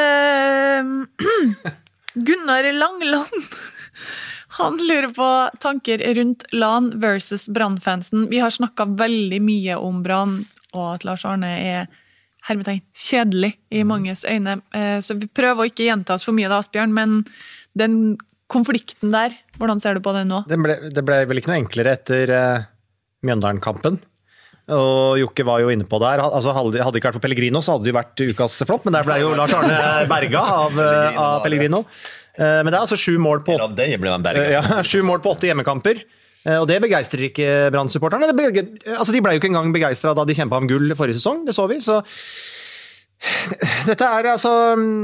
Gunnar Langland, han lurer på tanker rundt LAN versus Brann-fansen. Vi har snakket veldig mye om Brann, og at Lars Arne er hermetegn kjedelig i manges øyne. Så vi prøver å ikke gjenta oss for mye da, Asbjørn, men den konflikten der, hvordan ser du på det nå? Det ble vel ikke noe enklere etter Mjøndalen-kampen. Og Jokke var jo inne på der, altså hadde det ikke vært for Pellegrino så hadde det jo vært ukas flopp, men der ble jo Lars Arne berga av Pellegrino. Men det er altså 7 mål på 8 hjemmekamper, og det begeistrer ikke Brann-supporterne. Altså de ble jo ikke engang begeistret da de kjempet om gull forrige sesong, det så vi, så dette er altså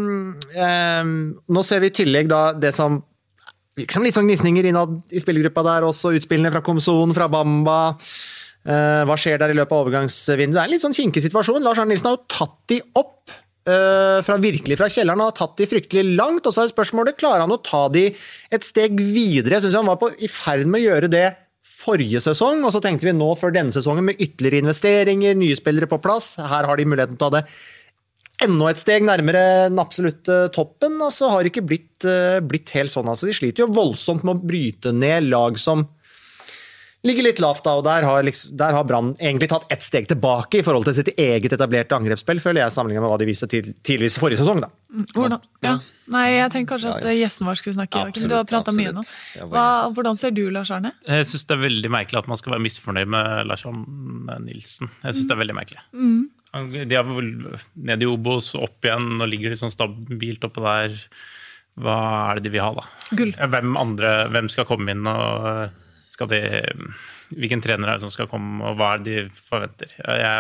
nå ser vi i tillegg da det som virker som litt sånn gnisninger innad i spillergruppa der, også utspillene fra Komson, fra Bamba. Hva skjer der i løpet av overgangsvinduet? Det er en litt sånn kinkig situasjon. Lars Arne Nilsen har jo tatt de opp fra kjelleren og har tatt de fryktelig langt, og så er spørsmålet, klarer han å ta de et steg videre? Jeg synes han var i ferd med å gjøre det forrige sesong, og så tenkte vi nå før denne sesongen med ytterligere investeringer, nye spillere på plass, her har de muligheten til å ta det enda et steg nærmere den absolutte toppen, og så har det ikke blitt helt sånn. Altså, de sliter jo voldsomt med å bryte ned lag som ligger litt lavt da, og der har Brann egentlig tatt ett steg tilbake i forhold til sitt eget etablerte angrepsspill, føler jeg sammenlignet med hva de viste tidligvis i forrige sesong da. Hvordan? Ja. Nei, jeg tenker kanskje at gjesten vår skulle snakke. Absolutt, du har pratet mye nå. Hvordan ser du, Lars Arne? Jeg synes det er veldig merkelig at man skal være misfornøyd med Lars Arne Nilsen. Jeg synes det er veldig merkelig. De er vel ned i Obos, opp igjen, og ligger litt sånn stabilt oppe der. Hva er det de vil ha da? Gull. Hvem skal komme inn og... hvilken trener er det som skal komme, og hva er det de forventer?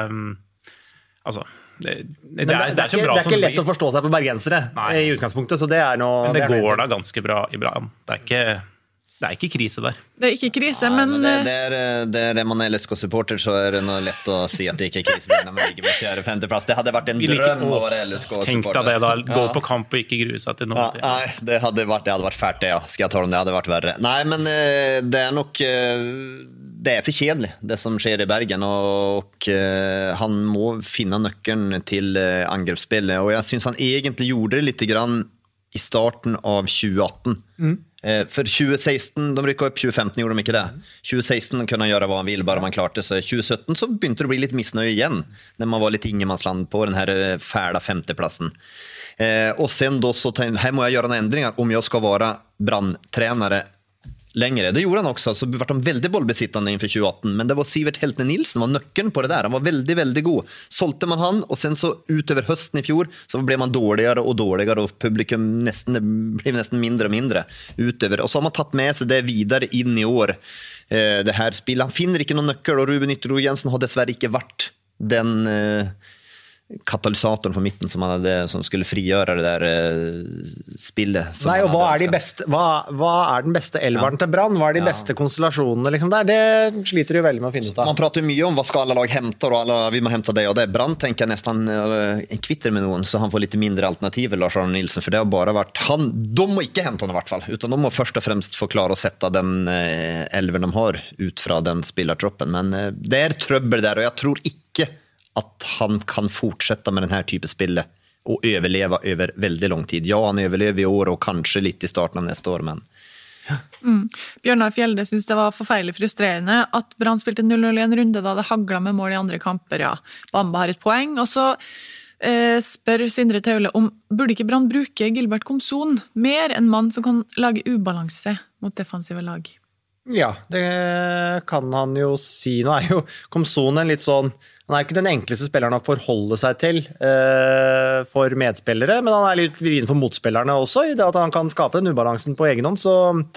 Det er ikke lett å forstå seg på bergensere i utgangspunktet, så det er noe... Men det går da ganske bra i Brann. Det er ikke krise der. Det er ikke krise, men... Der man er LSK-supporter, så er det noe lett å si at det ikke er krise der når man ligger på 4.-5. plass. Det hadde vært en drøm å være LSK-supporter. Tenk deg det da, gå på kamp og ikke grue seg til noe. Nei, det hadde vært fælt det, ja. Skal jeg ta dem, det hadde vært verre. Nei, men det er nok... Det er for kjedelig, det som skjer i Bergen, og han må finne nøkkelen til angrepsspillet, og jeg synes han egentlig gjorde det litt grann i starten av 2018. For 2016, de rykket opp 2015, gjorde de ikke det. 2016 kunne han gjøre hva han ville, bare man klarte seg. 2017 så begynte det å bli litt misnøye igjen, når man var litt ingenmannsland på den her fæla 5. plassen. Och sen då så här må jag göra några ändringar om jag ska vara brandtränare längre. Det gjorde han också, så var de väldigt bollbesittande inför 2018, men det var Sivert Heltne Nilsen var nyckeln på det där. Han var väldigt god. Sålde man han och sen så ut över hösten i fjol så blev man dåligare och publikum blev nästan mindre och mindre utöver. Och så har man tagit med sig det vidare in i år. Det här spelet, han finner inte någon nyckel och Ruben Ytterro Jensen har dessvärre inte varit den katalysatorn på mitten som han hade, som skulle frigöra det där spillet. Nej, och vad är den bästa elveren till Brann? Vad är de bästa konstellationerna liksom där? Det sliter ju väldigt med att finna ut av. Man pratar ju mycket om vad ska alla lag hämta och alla vill man hämta det och det. Brann tänker nästan en kvitter med någon så han får lite mindre alternativ Lars Arne Nilsen, för det har bara varit de må inte hämta honom i vart fall, utan de må först och främst få klara att sätta den elvern de har ut från den spelartroppen, men det är trubbel där och jag tror inte att han kan fortsätta med den här typen av spel och överleva över väldigt lång tid. Ja, han överlever i år och kanske lite i starten av nästa år, men... Bjørnar Fjelde synes det var forferdelig frustrerende at Brann spilte 0-0 i en runde da det haglet med mål i andre kamper. Ja, Bamba har et poeng, og så spør Sindre Taule om burde ikke Brann bruke Gilbert Komson mer en mann som kan lage ubalanse mot defensive lag? Ja, det kan han jo si. Nå jo Komson en litt sånn, han ikke den enkleste spilleren å forholde seg til for medspillere, men han litt vrien for motspillerne også, i det at han kan skape den ubalansen på egen hånd, så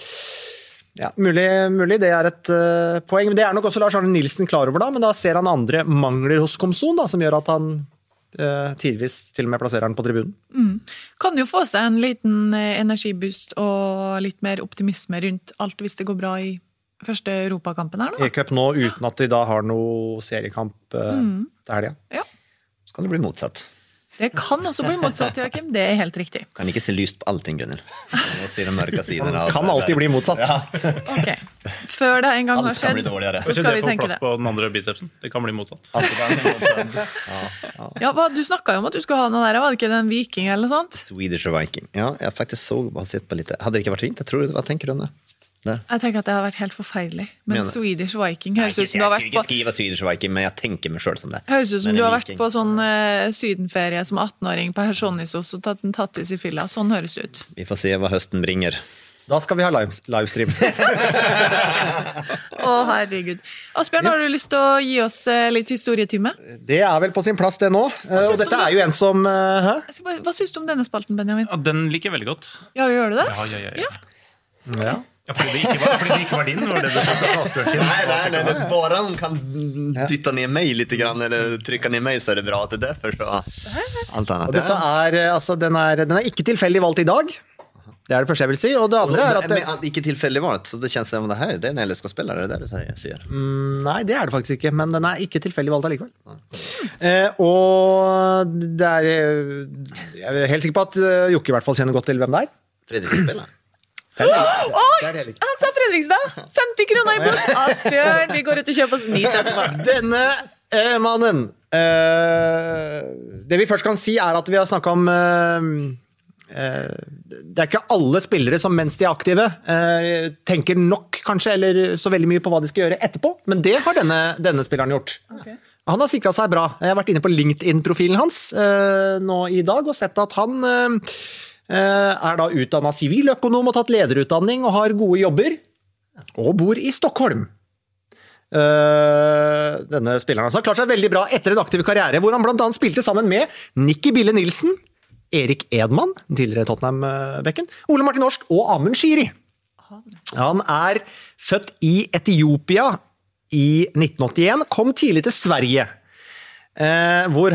ja, mulig det et poeng. Men det nok også Lars Arne Nilsen klar over da, men da ser han andre mangler hos Komson da, som gjør at han tidvis til og med plasserer han på tribunen. Kan jo få seg en liten energiboost og litt mer optimisme rundt alt hvis det går bra i første Europakampen her nå. E-cup nå uten at de da har noe seriekamp der, ja. Ja. Så kan det bli motsatt. Det kan også bli motsatt, Joakim. Det helt riktig. Kan ikke se lyst på allting, Gunnel. Man må se de mørke sidene. Kan alltid bli motsatt. Ja. Ok. Før det en gang har skjedd, så skal vi tenke det. På den andre bicepsen. Det kan bli motsatt. Ja, du snakket jo om at du skulle ha noe der. Var det ikke den Viking eller noe sånt? Swedish Viking. Ja, jeg faktisk har sett på litt. Hadde det ikke vært fint? Hva tenker du om det? Der. Jeg tenker at det har vært helt forferdelig. Men Swedish Viking høres ut som du har vært på... Jeg skriver Swedish Viking, men jeg tenker meg selv som det. Høres ut som du har vært på sånn sydenferie som 18-åring på Hersonisos og tatt en tattis i fylla. Sånn høres det ut. Vi får se hva høsten bringer. Da skal vi ha livestream. Herregud. Asbjørn, har du lyst til å gi oss litt historietime? Det vel på sin plass det nå. Og dette jo en som... Hva synes du om denne spalten, Benjamin? Ja, den liker jeg veldig godt. Ja, gjør du det? Ja. Ja, fordi det ikke var din, var det Asbjørn sin? Nei, bare hun kan dytta ned meg litt grann, eller trykke ned meg, så det bra at det derfor så alt annet. Og dette altså, den ikke tilfeldig valgt i dag. Det det første jeg vil si, og det andre at... Men ikke tilfeldig valgt, så det kjennes som det her, det en LSK-spiller, det du sier? Nei, det det faktisk ikke, men den ikke tilfeldig valgt allikevel. Og det jeg helt sikker på at Jokke i hvert fall kjenner godt til hvem det Fredrikstad-spiller. Oi, han sa Fredrikstad 50 kroner i bort. Asbjørn, vi går ut og kjøper oss 9 cent. Denne mannen Det vi først kan si at vi har snakket om det ikke alle spillere som mens de aktive tenker nok kanskje, eller så veldig mye på hva de skal gjøre etterpå, men det har denne spilleren gjort. Okay. Han har sikret seg bra. Jeg har vært inne på LinkedIn-profilen hans nå i dag og sett at han da utdannet siviløkonom og tatt lederutdanning og har gode jobber og bor i Stockholm. Denne spilleren har klart seg veldig bra etter en aktiv karriere, hvor han blant annet spilte sammen med Nicky Bille Nilsen, Erik Edman, tidligere Tottenham-bekken, Ole Martin Norsk og Amund Shiri. Han er født i Etiopia i 1981, kom tidlig til Sverige, hvor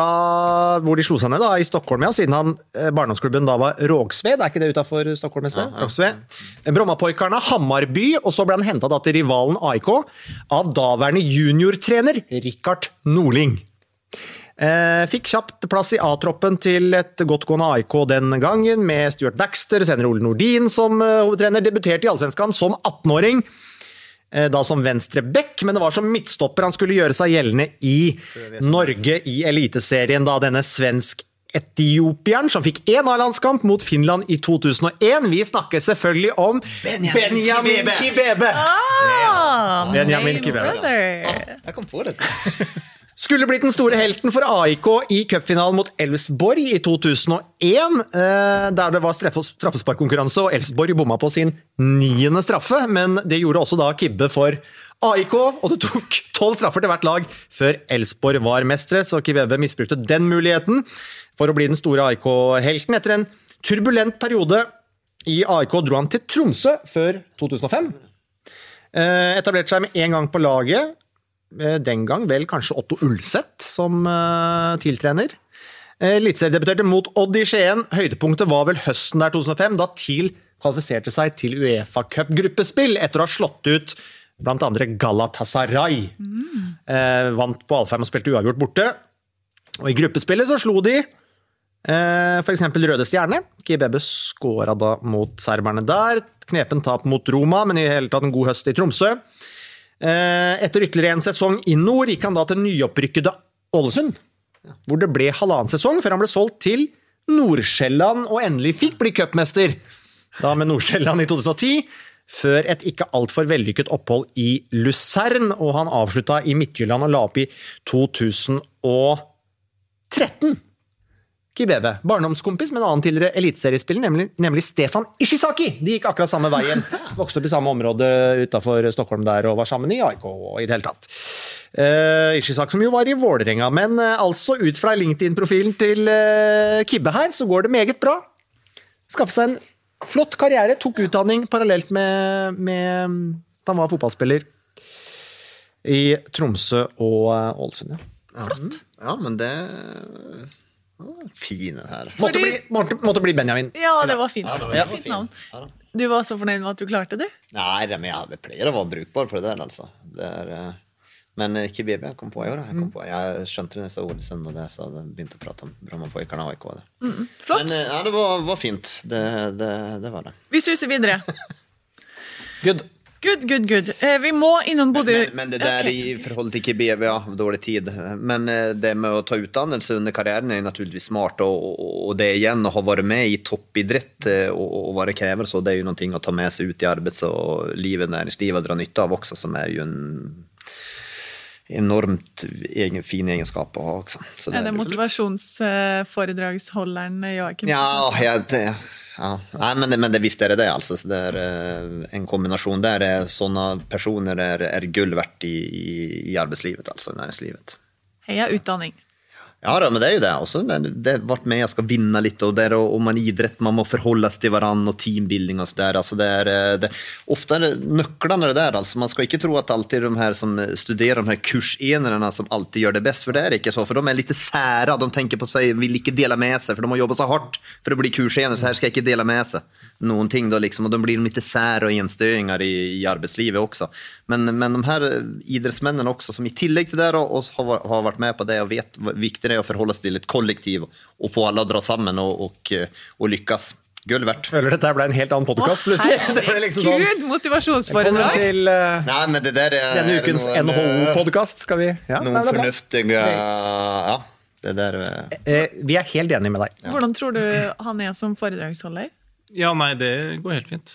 de slo seg ned i Stockholm, siden barndomsklubben da var Rågsved, ikke det utenfor Stockholm i sted? Rågsved. Brommapojkarna, Hammarby, og så ble han hentet til rivalen AIK av daværende juniortrener Rickard Norling. Fikk kjapt plass i A-troppen til et godtgående AIK den gangen, med Stuart Baxter, senere Ole Nordin som hovedtrener, debuterte i Allsvenskan som 18-åring, da som venstre bekk, men det var som midtstopper han skulle gjøre seg gjeldende i Norge i eliteserien, da denne svensk-etiopieren som fikk en A-landskamp mot Finland i 2001. Vi snakker selvfølgelig om Benjamin Kibebe. Benjamin Kibebe. Jeg kom på dette. Skulle blitt den store helten for AIK i cupfinalen mot Elfsborg i 2001, der det var straffesparkkonkurranse, og Elfsborg bomma på sin 9. straffe, men det gjorde også da Kibbe for AIK, og det tok 12 straffer til hvert lag før Elfsborg var mestre, så Kibbe misbrukte den muligheten for å bli den store AIK-helten. Etter en turbulent periode i AIK dro han til Tromsø før 2005. Etablerte seg med en gang på laget, den gang vel kanskje Otto Ulseth som tiltrener. Eliteserien debuterte mot Odd i Skien. Høydepunktet var vel høsten der 2005, da TIL kvalifiserte seg til UEFA Cup-gruppespill etter å ha slått ut blant andre Galatasaray. Vant på Alfheim og spilte uavgjort borte. Og i gruppespillet så slo de for eksempel Røde Stjerne. Kibebe skåret da mot serberne der. Knepen tap mot Roma, men i hele tatt en god høst i Tromsø. Etter ytterligere en sesong i nord gikk han da til nyopprykkede Ålesund, hvor det ble 1,5 sesong før han ble solgt til Nordsjælland og endelig fikk bli cupmester, da med Nordsjælland i 2010, før et ikke alt for vellykket opphold i Luzern, og han avsluttet i Midtjylland og la opp i 2013. Kibebe, barndomskompis med en annen tidligere eliteseriespiller, nemlig Stefan Ishizaki. De gikk akkurat samme veien, vokste opp i samme område utenfor Stockholm der, og var sammen i AIK og i det hele tatt. Ishizaki som jo var i Vålerenga, men altså ut fra LinkedIn-profilen til Kibbe her, så går det meget bra. Skaffet seg en flott karriere, tok utdanning parallelt med da han var fotballspiller i Tromsø og Ålesund. Flott. Ja, men det... Fine her. Måtte bli Benjamin. Ja, det var fint. Ja, det var fint navn. Du var så fornøyd med at du klarte det? Nei, men jeg pleier å være brukbar på det der, altså. Men Kibebe kom på i år. Jeg skjønte det neste Ålesund, og det så jeg begynte å prate om Brommapojkarna og AIK. Flott. Men ja, det var fint. Det var det. Vi suser videre. Good. Good. Vi må innom Bodø... Men det där i förhållande till Kibebe, ja, dålig tid. Men det med att ta utdannelse under karriären är naturligtvis smart, och det igen att ha varit med i toppidrett och vad det kräver, så det är ju någonting att ta med sig ut i arbets- och livet, näringslivet, dra nytta av också, som är ju en enormt fin egenskap att ha också. Så det motivationsforedragshålleren Joakim? Ja, nej, men det visst är det alltså, så det är en kombination där såna personer är guld värt i arbetslivet, alltså i näringslivet. Heja utdanning. Ja då, men det är ju det också. Det har varit med, jag ska vinna lite, och där och man idrott, man måste förhålla sig till varann och teambuilding och så där, alltså det är ofta nycklarna det där, alltså man ska inte tro att alltid de här som studerar de här kursenerna som alltid gör det bäst, för det är inte så, för de är lite sära, de tänker på sig, vill inte dela med sig, för de har jobbat så hårt för att bli kursener, så här ska jag inte dela med sig någonting då liksom, och de blir lite sära och enstöingar i arbetslivet också. Men de här idrottsmännen också, som i tillägg till det och har varit med på det och vet viktigt det är att förhålla sig till ett kollektiv och få alla att dra samman och lyckas. Guld värt. Føler dette ble en helt annen podcast plutselig. Det ble liksom sånn. Gud, motivasjonsforedrag. Velkommen til nej, men det där är denne ukens NHO-podcast, skal vi? Ja, noen fornuftiga, ja. Det der... Vi helt enige med deg. Ja. Hvordan tror du han som foredragsholder? Ja, nei, det går helt fint.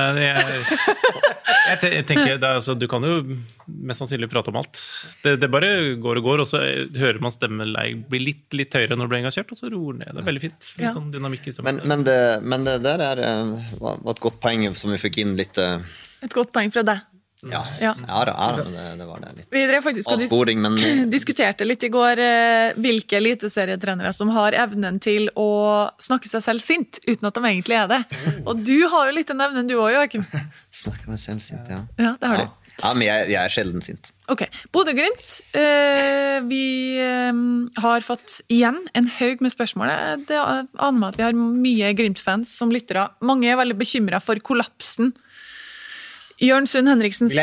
Jeg tenker, altså, du kan jo mest sannsynlig prate om alt. Det bare går og går, og så hører man stemmeleie blir litt høyere når det blir engasjert, og så roer ned. Det veldig fint. Ja. Sånn dynamikk i stemmen. Men det der var et godt poeng som vi fikk inn litt... Et godt poeng fra deg. Ja, men det var det litt. Vi drev faktisk avsporing, men... diskuterte litt i går hvilke eliteserietrenere som har evnen til å snakke seg selv sint, uten at de egentlig det. Og du har jo litt den evnen du også, Joakim. Snakke meg selv sint, ja. Ja, det har du. Ja, men jeg sjelden sint. Ok, Bodø/Glimt. Vi har fått igjen en haug med spørsmål. Det aner meg at vi har mye Glimt-fans som lyttere. Mange veldig bekymret for kollapsen. Jørn Sund Henriksens...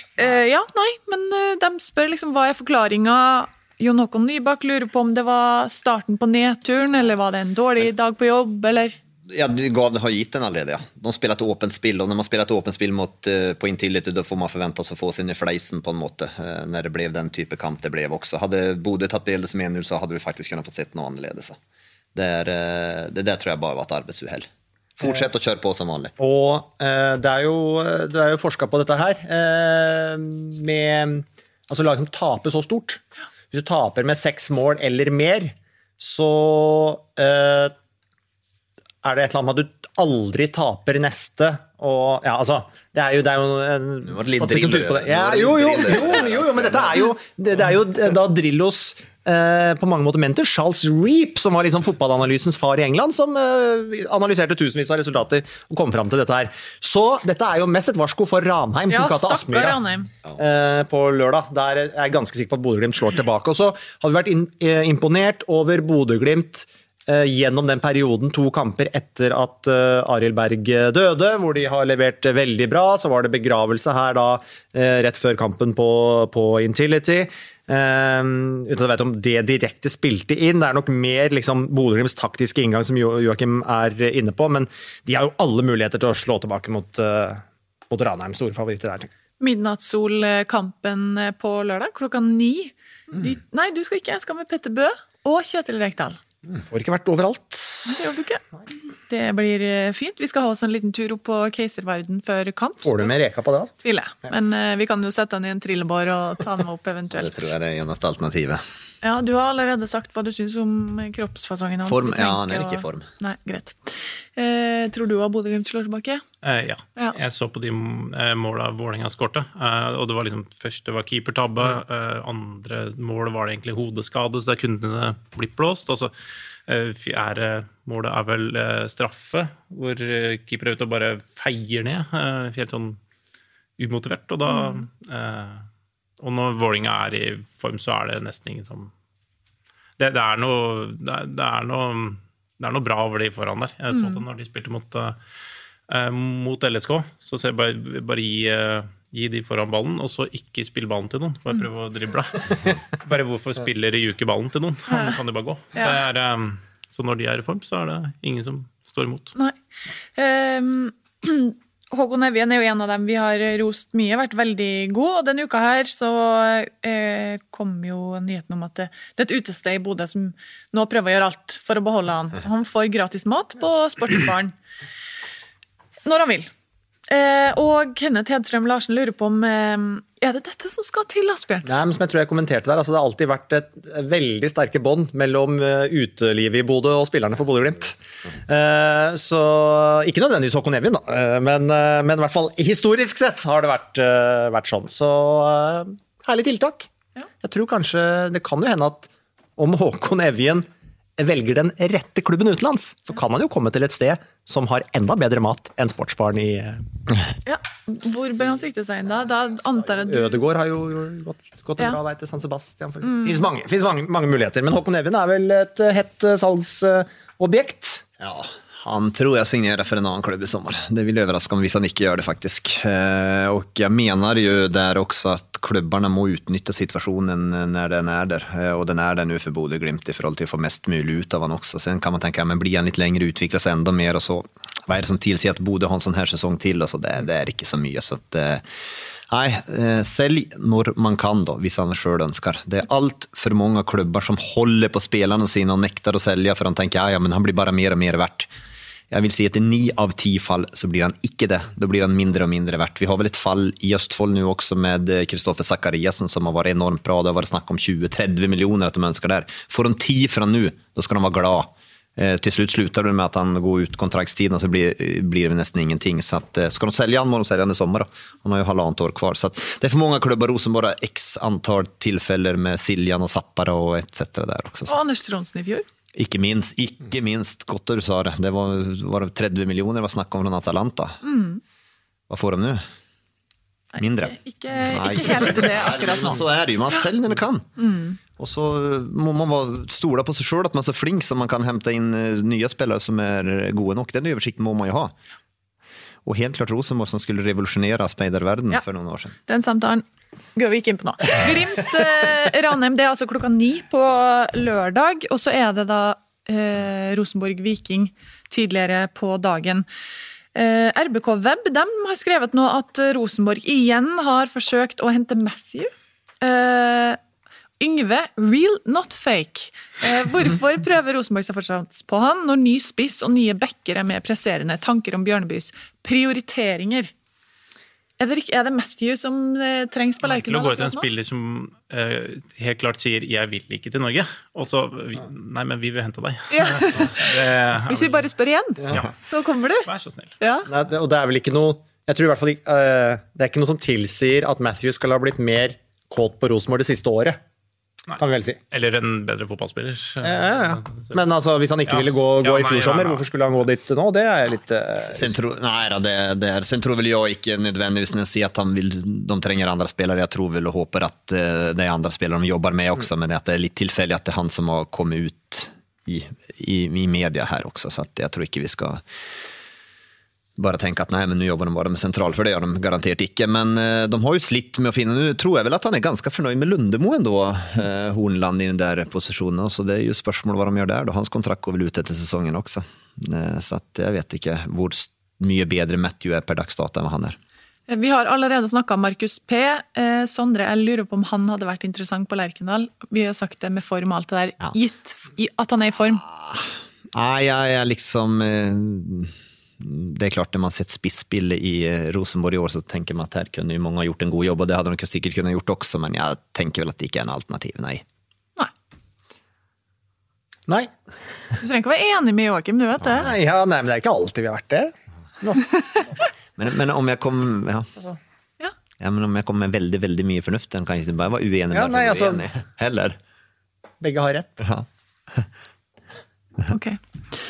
men de spør liksom, hva forklaringen? Jon Håkon Nybakk lurer på om det var starten på nedturen, eller var det en dårlig dag på jobb, eller... Ja, det har gitt den allerede, ja. De spelar ett åpent spill, og når man spelar ett åpent spill på Intility, då får man förväntas å få sin i fleisen på en måte, når det blev den type kamp det blev også. Hadde Bodø tatt ledes med nu, så hadde vi faktisk kunnet få sett noe annerledes. Det der tror jeg bare var et arbeidsuhell. Fortsett å kjøre på som vanlig. Og det er jo forsket på dette her, med altså lag som taper så stort. Hvis du taper med 6 mål eller mer, så er det et eller annet med at du aldri taper neste, og ja, altså, det er jo en statistikk som tyder på det. Ja, jo, men dette er jo da Drillos på mange måter mentor, Charles Reap, som var liksom fotballanalysens far i England, som analyserte tusenvis av resultater og kom frem til dette her. Så dette er jo mest et varsko for Ranheim, som skal til Aspmyra på lørdag. Der er jeg ganske sikker på at Bodø/Glimt slår tilbake. Og så har vi vært imponert over Bodø/Glimt gjennom den perioden 2 kamper etter at Arild Berg døde, hvor de har levert veldig bra. Så var det begravelse her da, rett før kampen på Intility. Uten at jeg vet om det direkte spilte inn. Det er nok mer liksom, Bodø/Glimts taktiske inngang som Joakim er inne på, men de har jo alle muligheter til å slå tilbake mot Ranheim, store favoritter her. Midnattssolkampen på lørdag, 9:00. Nei, du skal ikke, jeg skal med Petter Bø og Kjetil Rekdal. Får ikke vært overalt. Det gjør du ikke. Det blir fint. Vi skal ha oss en liten tur opp på Keiserverden før kamp. Får du med reka på det? Tviler jeg. Men vi kan jo sette den i en trillebår og ta den opp eventuelt. Det tror jeg er eneste alternativet. Ja, du har allerede sagt hva du synes om kroppsfasongen hans. Form, ja, han er ikke i form. Nei, greit. Tror du at Bodø/Glimt slår tilbake? Ja. Jeg så på de målene Vålerenga skårte, og det var liksom, først det var keepertabbe, andre mål var det egentlig hodeskade, så der kunne det blitt blåst, og så fjerde målet er vel straffe, hvor keeper er ute og bare feier ned, helt sånn umotivert, og da... Og når Vålerenga er i form, så er det nesten ingen som... Det er noe bra over de foran der. Jeg så det når de spilte mot LSK, så ser jeg bare gi de foran ballen, og så ikke spille ballen til noen. Bare prøve å drible. Bare hvorfor spiller de ikke ballen til noen? Nå kan de bare gå. Ja. Så når de er i form, så er det ingen som står imot. Nei. Håkon Evjen er jo en av dem vi har rost mye, vært veldig god, og denne uka her så kom jo nyheten om at det er et utested i Bodø som nå prøver å gjøre alt for å beholde han. Han får gratis mat på sportsbaren når han vil. Og Kenneth Hedstrøm Larsen lurer på om er det dette som skal til, Asbjørn? Nei, men som jeg tror jeg kommenterte der, altså det har alltid vært et veldig sterke bånd mellom utelivet i Bodø og spillerne for Bodø/Glimt. Så ikke nødvendigvis Håkon Evjen da, men i hvert fall historisk sett har det vært sånn. Så herlig tiltak. Jeg tror kanskje, det kan jo hende at om Håkon Evjen velger den rette klubben utenlands, så kan han jo komme til et sted som har enda bedre mat enn sportsbaren i... Ja, hvor bør han sikte seg inn da? Da antar jeg at Ødegård har jo gått en bra vei til San Sebastian, for eksempel. Det finnes mange muligheter, men Håkon Evjen er vel et hett salgsobjekt? Ja, han tror jeg signerer for en annen klubb i sommar. Det vil överraska om hvis han ikke gjør det faktisk. Og jeg mener jo der også at klubbarna må utnytte situasjonen når den er der. Og den er der nu for Bodø/Glimt i forhold til å få mest mulig ut av han også. Sen kan man tenke, men blir han litt lenger, utvikler seg enda mer og så. vad är det som tillser att Bodø har en sån här säsong till, alltså det är inte så mycket, så att nej, sälj när man kan då, hvis han själv önskar. Det är allt för många klubbar som håller på spelarna sina och nektar att sälja för de tänker, ja men han blir bara mer och mer värt. Jag vill säga att i 9 av 10 fall så blir han inte det. Då blir han mindre och mindre värt. Vi har väl ett fall i Østfold nu också med Kristoffer Zachariasen som har varit enormt bra. Det har varit snack om 20-30 miljoner att de önskar där. Får de 10 från nu, då ska de vara glad. Till slut slutar det med att han går ut kontraktstiden och så blir det nästan ingenting. Så att, ska de sälja han må de sälja han i sommar då. Han har ju halvandet år kvar. Så att, det är för många klubbar, Rosenborg har x antal tillfällen med Siljan och Zappara och etc. där också. Och Anders Trondsen i fjol. Ikke minst, godt du sa det. Det var 30 miljoner var snakk om från Atalanta. Vad får de nu? Mindre. Ikke helt det akkurat nå. Men så är det ju, man säljer när det kan. Och så må man vara stola på sig själv att man är så flink så man kan hämta in nya spelare som är goda nog. Den översikten må man ju ha. Och helt klart Rosenborg som skulle revolutionera speidervärlden för några år sedan. Den samtalen går vi ikke inn på nå. Glimt Ranheim, det er altså 9:00 på lørdag, og så er det da Rosenborg Viking tidligere på dagen. RBK Web, de har skrevet nå at Rosenborg igjen har forsøkt å hente Matthew. Yngve, real, not fake. Hvorfor prøver Rosenborg seg fortsatt på han når ny spiss og nye bekker er mer presserende? Tanker om Bjørnebys prioriteringer. Er det Matthew som trengs på Lerkendal? Til å gå til en spiller som helt klart sier, jeg vil ikke til Norge, og så, nei, men vi vil hente deg. Ja. Hvis vi bare spør igjen, så kommer du. Vær så snill. Ja. Nei, og det er vel ikke noe, jeg tror i hvert fall det er ikke noe som tilsier at Matthew skal ha blitt mer kåt på Rosenborg det siste året. Nei. Kan vi vel si. Eller en bedre fotballspiller. Ja. Men altså, hvis han ikke ville gå i fjor sommer, hvorfor skulle han gå dit nå? Det er litt... Sen tror väl jag inte nödvändigtvis när jag ser att de tränger andra spelare. Jag tror väl och hoppas att det är andra spelare de jobbar med också, men att det är lite tillfälligt att det är han som har kommit ut i media här också, så att jag tror inte vi ska bara tänka att nej, men nu jobbar de bara med central, för det gör de garanterat inte, men de har ju slitt med att finna, nu tror jag väl att han är ganska förnöjd med Lundemo ändå, Hornland i den där positionen, så det är ju spörsmål vad de gör där då. Hans kontrakt går väl ut efter säsongen också, så att jag vet inte hvor mycket bättre Matthew är per dagsdata än vad han är. Vi har allerede snakket om Markus P. Sondre, jeg lurer på om han hadde vært interessant på Lerkendal. Vi har sagt det med form og alt det der. Gitt at han er i form. Jag är liksom... Det är klart när man sett spissbild i Rosenborg i år så tänker man att här kunde ju många ha gjort en god jobb, och det hade de säkert kunnat gjort också, men jag tänker väl att det inte är en alternativ, nej. Nej. Du trenger ikke være enig med Joakim, du vet det. Nei, men det er ikke alltid vi har vært det. Men om jag kom... Ja, men om jag kommer med väldigt, väldigt mycket förnuft, kan jag inte bara vara uenig med nej, alltså, uenig heller. Begge har rätt. Ja. Ok.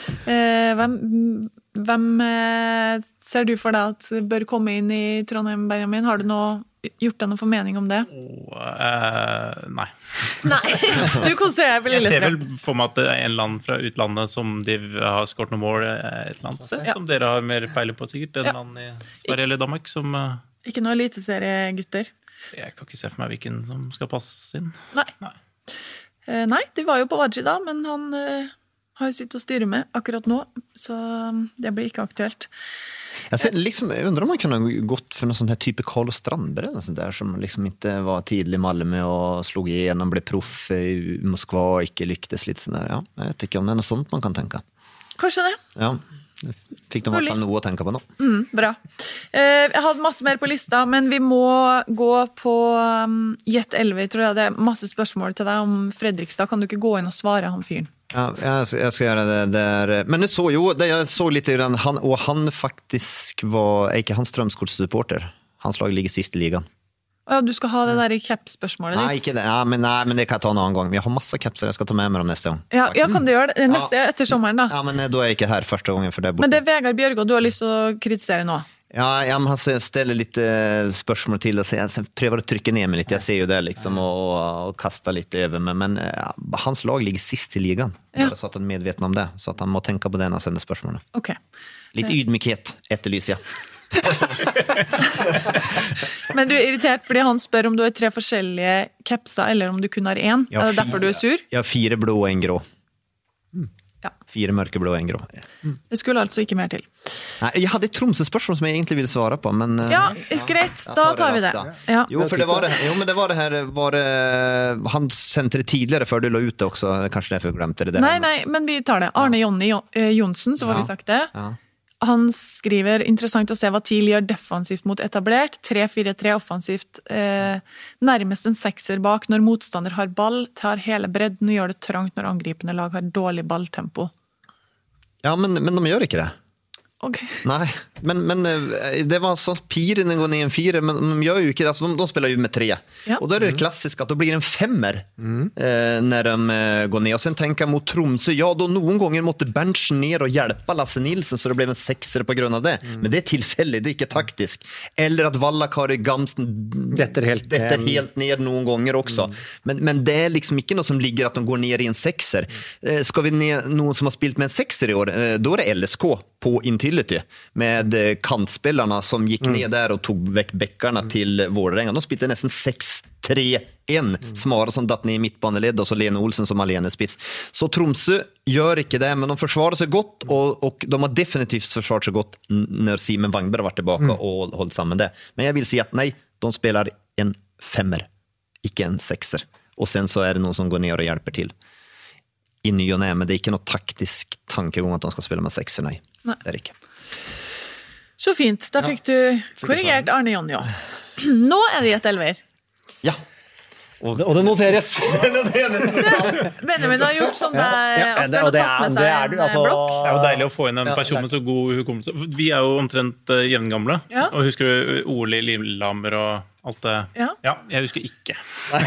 Hvem ser du for deg at bør komme inn i Trondheim, Benjamin? Har du gjort deg noen formening om det? Nei. Nei, du konsentrerer vel Jeg ser vel for meg at det er en land fra utlandet som de har skåret noen mål et eller annet sted, som dere har mer peiling på sikkert, en land i Sverige eller Danmark som... Ikke noe eliteseriegutter? Jeg kan ikke se for meg hvilken som skal passe inn. Nei, de var jo på Vadji da, men han... har ju sitt att styra med akkurat nu, så det blir inte aktuellt. Jag undrar om man kunde gått för någon sån här typ Carlos Strandberg eller sånt där, som liksom inte var tidlig i Malmö och slog igenom, blev proff i Moskva och inte lyckades lite sån där. Ja, jag vet inte om det är något sånt man kan tänka. Kanske det. Ja. Fick de i alla fall något att tänka på då. Bra. Jag hade massor mer på lista, men vi må gå på Jet 11, tror jag. Det är massor spørsmål till dig om Fredrikstad. Kan du inte gå in och svara han fyren? Ja, jag ska göra det där. Men nu jag såg lite hur han faktiskt var, inte han Strømsgodssupporter. Hans lag ligger sist i ligan. Ja, du ska ha det där i caps-spørsmålet ditt. Nej, inte det. Ja, men det kan jag ta en annan gång. Jag har massa capser jag ska ta med mig dem nästa gång. Ja, jag kan du göra det nästa efter sommaren då. Ja, men då är jag inte här första gången för det. Men det är Vegard Bjørgo du har lyst att kritisera nu. Ja, men han ställer lite spörsmål till och sen prövar att trycka ner mig lite. Jag ser ju det liksom och kasta lite över mig, men hans lag ligger sist i ligan. Bara så att han är medveten om det, så att han må tänka på det när han sänder spörsmålen. Okej. Lite ydmykhet efterlyser jag. Men du är irriterad för han spør om du har 3 forskjellige capser eller om du kun har en. Er det derfor du är sur? Jag har 4 blå och en grå. 4 mørkeblå og 1 grå. Det skulle altså ikke mer til. Nei, jeg hadde et Tromsø-spørsmål som jeg egentlig ville svare på, men... Ja, greit, da tar vi det. Ja. Jo, for det var det her, han sendte det tidligere før du la ut det også, kanskje derfor jeg glemte det. Nei, men vi tar det. Arne Jonny Jonsen, så får vi sagt det. Ja. Han skriver, interessant å se hva TIL gjør defensivt mot etablert, 3-4-3 offensivt, nærmest en 6er bak når motstander har ball, tar hele bredden og gjør det trangt når angripende lag har dårlig balltempo. Ja, men de gjør ikke det. Ok. Nej, men det var så pirene går ner en 4, men de gör ju inte, alltså de spelar ju med 3. Ja. Och då är det klassiskt att då blir det en 5 när de går ner. Och sen tänka mot Tromsø, ja då någon gånger måtte Berntsen ner och hjälpa Lasse Nilsen så det blev en 6 på grund av det. Men det är tillfälligt, det är inte taktiskt. Eller att Vallakari Gamsten detter helt ner någon gånger också. Men det är liksom inte något som ligger att de går ner i en 6. Ska vi ner någon som har spelat med en 6 i år, då är det LSK på Intility med kantspelarna som gick ner där och tog väck bäckarna till Vålerenga. De spelade nästan 6-3-1. Smara som datt ner i mittbaneled och så Lene Olsen som alene spiss. Så Tromsø gör inte det, men de försvarar sig gott och de har definitivt försvarat sig gott när Simen Wangberg har varit tillbaka och hållit samman det. Men jag vill säga att nej, de spelar en 5, inte en 6. Och sen så är det någon som går ner och hjälper till i ny och nä, men det är inte något taktisk tankegång att de ska spela med 6, nej. Det är det inte. Så fint, da fikk du korrigert Arne Jonny. Nå er det et elver. Ja. Og det noteres. Benjamin har gjort som det Asbjørn har tatt med seg en blokk. Det er jo deilig å få inn en person med så god hukommelse. Vi er jo omtrent jevngamle, og husker du Ole Lillehammer og alt det? Ja, jeg husker ikke.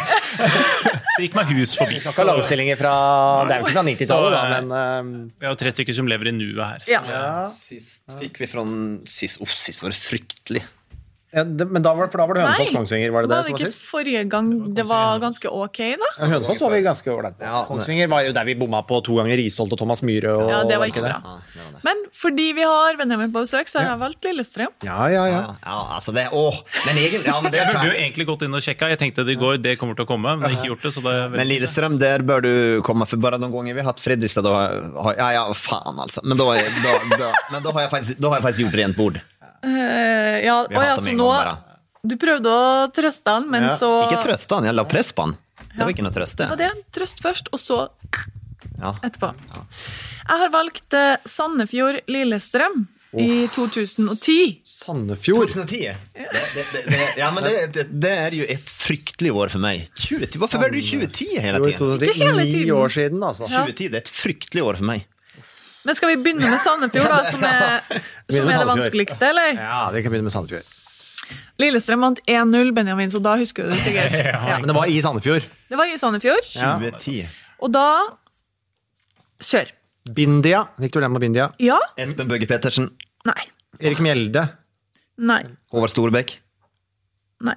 Det gikk meg hus forbi. Vi skal ikke ha lagoppstillinger fra, det er jo ikke fra 90-tallet da, men... Vi har jo 3 stykker som lever i nuet her. Ja. Sist fikk vi fra sist var det fryktelig. Ja, men da var det Hønefoss Kongsvinger, var det som var sist? Forrige gang det var ganske ok da? Ja, Hønefoss var vi ganske ålreit. Kongsvinger var jo der vi bomma på 2 ganger Risholt og Thomas Myhre. Ja, det var ikke bra. Men fordi vi har Benjamin på besøk, så har jeg valgt Lillestrøm. Ja, altså det, men det burde jo egentlig gått inn og sjekka. Jeg tenkte det kommer til å komme, men jeg har ikke gjort det. Så det men Lillestrøm, der bør du komme, for bare noen ganger vi har hatt Fredrikstad, faen altså. Men da har jeg faktisk gjort rent bord. Så nå du prøvde å trøste han, men så ikke trøste han, jeg la press på han. Det var ikke noe trøste. Det var det, trøst først, og så etterpå. Jeg har valgt Sandefjord Lillestrøm i 2010. Sandefjord? 2010? Ja, men det er jo et fryktelig år for meg. 2010, hvorfor var det 2010 hele tiden? Ikke hele tiden. 9 år siden, altså. 2010, det er et fryktelig år for meg. Men skal vi begynne med Sandefjord da, som er det vanskeligste, eller? Ja, vi kan begynne med Sandefjord. Lillestrøm vant 1-0, Benjamin, så da husker du det sikkert. Men det var i Sandefjord. Det var i Sandefjord. 2010. Og da, kjør. Bindia, Victor Lemma Bindia. Ja. Espen Bøgge Pettersen. Nei. Erik Mjelde. Nei. Håvard Storbekk. Nei.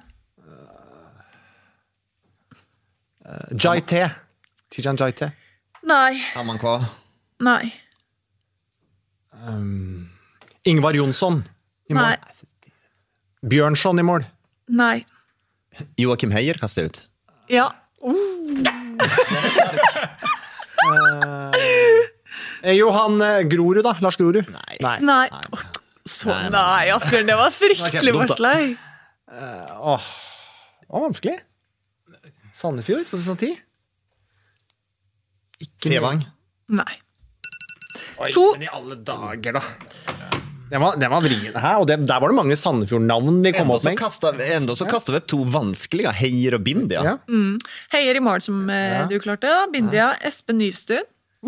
Jaite. Tijan Jaite. Nei. Hamman Kva. Nei. Ingvar Jonsson i mål. Nei. Bjørnson i mål. Nei. Joakim Heier kastet ut. Ja. Johan Grorud da, Lars Grorud. Nei. Nei, Asbjørn, det var fryktelig varslei. Det var vanskelig. Sandefjord 2010. Fevang. Nei. Oi, men i alle dager da. Den var vrien her, og der var det mange Sandefjord-navn de kom opp med. Enda så kastet vi 2 vanskelige, Heier og Bindia. Heier i mål som du klarte, da. Bindia, Espen Nystuen.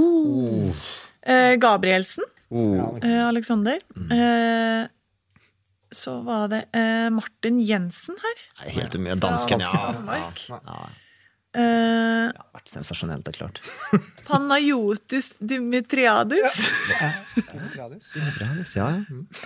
Gabrielsen. Alexander. Så var det Martin Jensen her. Nei, helt umiddelbart. Dansken, Danmark. Det har vært sensasjonelt, det er klart. Panayotis Dimitriadis. Dimitriadis, ja.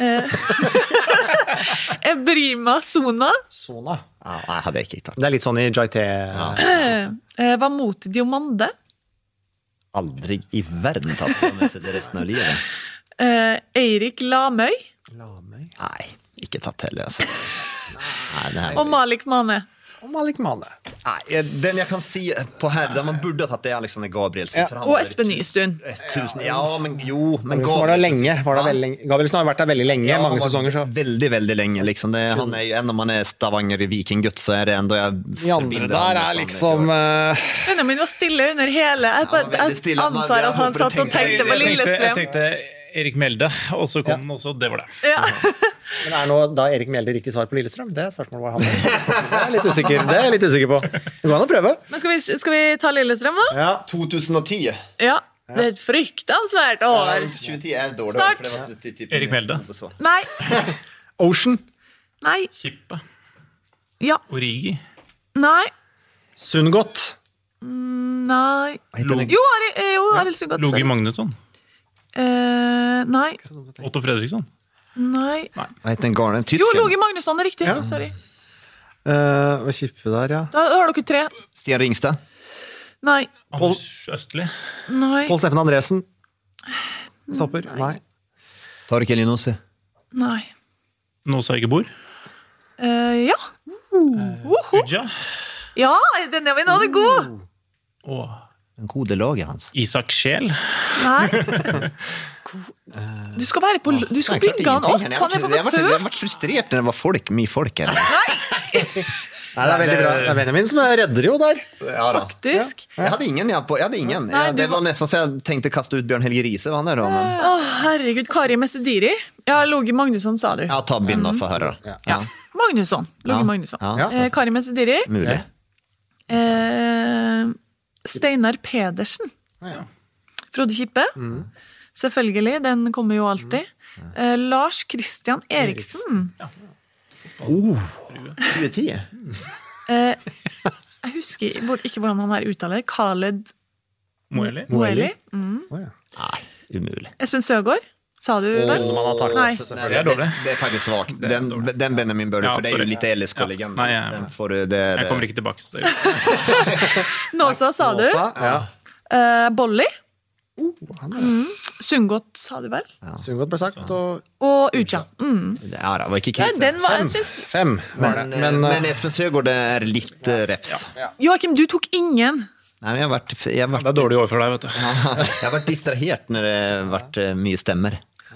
Ebrima Sona. Nei, hadde jeg ikke tatt. Det er litt sånn i Jaite. Vamoti Diomande. Aldri i verden tatt med seg det resten av livet. Eirik Lamøy. Nei, ikke tatt heller, altså. Nei, og Malik Mane. Om Malik Mane. Nei, den jeg kan si på her, der man burde ha tatt det Alexander Gabrielsen. Og Espen Nystuen. Ja, men Gabrielsen var der lenge. Gabrielsen har vært der veldig lenge, mange sesonger. Så. Veldig, veldig lenge. Liksom. Han jo, enda man Stavanger i Vikinggutt, så det enda jeg de andre der liksom... Vennene min var stille under hele. Jeg antar at han satt og tenkte på Lillestrøm. Jeg tenkte Erik Melde, og så kom den også, det var det. Ja. Men nå da Erik Melde riktig svar på Lillestrøm? Det spørsmålet var han. Det er litt usikker på. Det går an å prøve. Men skal vi ta Lillestrøm da? Ja, 2010. Ja, det et fryktansvært år. 2010 dårlig. Start. Erik Melde. Nei. Ocean. Nei. Kippe. Ja. Origi. Nei. Sundgodt. Nei. Jo, Arild Sundgodt. Logi Magnusson. Nei. Otto Fredriksson. Nei. Hva heter den garden? Tysken? Jo, Logi Magnusson er riktig. Sorry. Og Kippe der, ja. Da har dere 3. Stian Ringstad. Nei. Anders Østli. Nei. Pål Steffen Andresen. Stopper. Nei. Tarek Elinossi. Nei. Nåsa Igebor. Ja. Uja. Ja, den er vi nå, det er god. Den gode laget hans. Isak Scheel. Nei. Du skal være på, du skal bygge han opp. Han er på besøk. Jeg ble frustrert når det var mye folk her. Nei, det er veldig bra. Det er Benjamin som redder jo der. Faktisk. Jeg hadde ingen. Det var nesten så jeg tenkte kaste ut Bjørn Helge Riise. Var han der da? Herregud, Kari Messediri. Ja, Logi Magnusson sa du. Ja, ta bind for her da. Ja, Magnusson. Logi Magnusson. Kari Messediri. Mulig. Steinar Pedersen. Frode Kippe. Selvfølgelig, den kommer jo alltid. Lars Christian Eriksen. 2010. Jeg husker ikke hvordan han uttaler. Khaled Moeli. Nei, umulig. Espen Søgaard, sa du vel? Nei. Det faktisk svagt. Den Benjamin Børre, for det jo litt LSK-legend. Nei, jeg kommer ikke tilbake. Nåsa, sa du? Bolli. Sundgodt, sa du vel? Sundgodt ble sagt. Og Uja. Ja, det var ikke krise. Den var, jeg synes... 5 var det. Men Espen Søgaard litt refs. Joakim, du tok ingen. Nei, men det er dårlig år for deg, vet du. Jeg har vært distrahert når det har vært mye stemmer.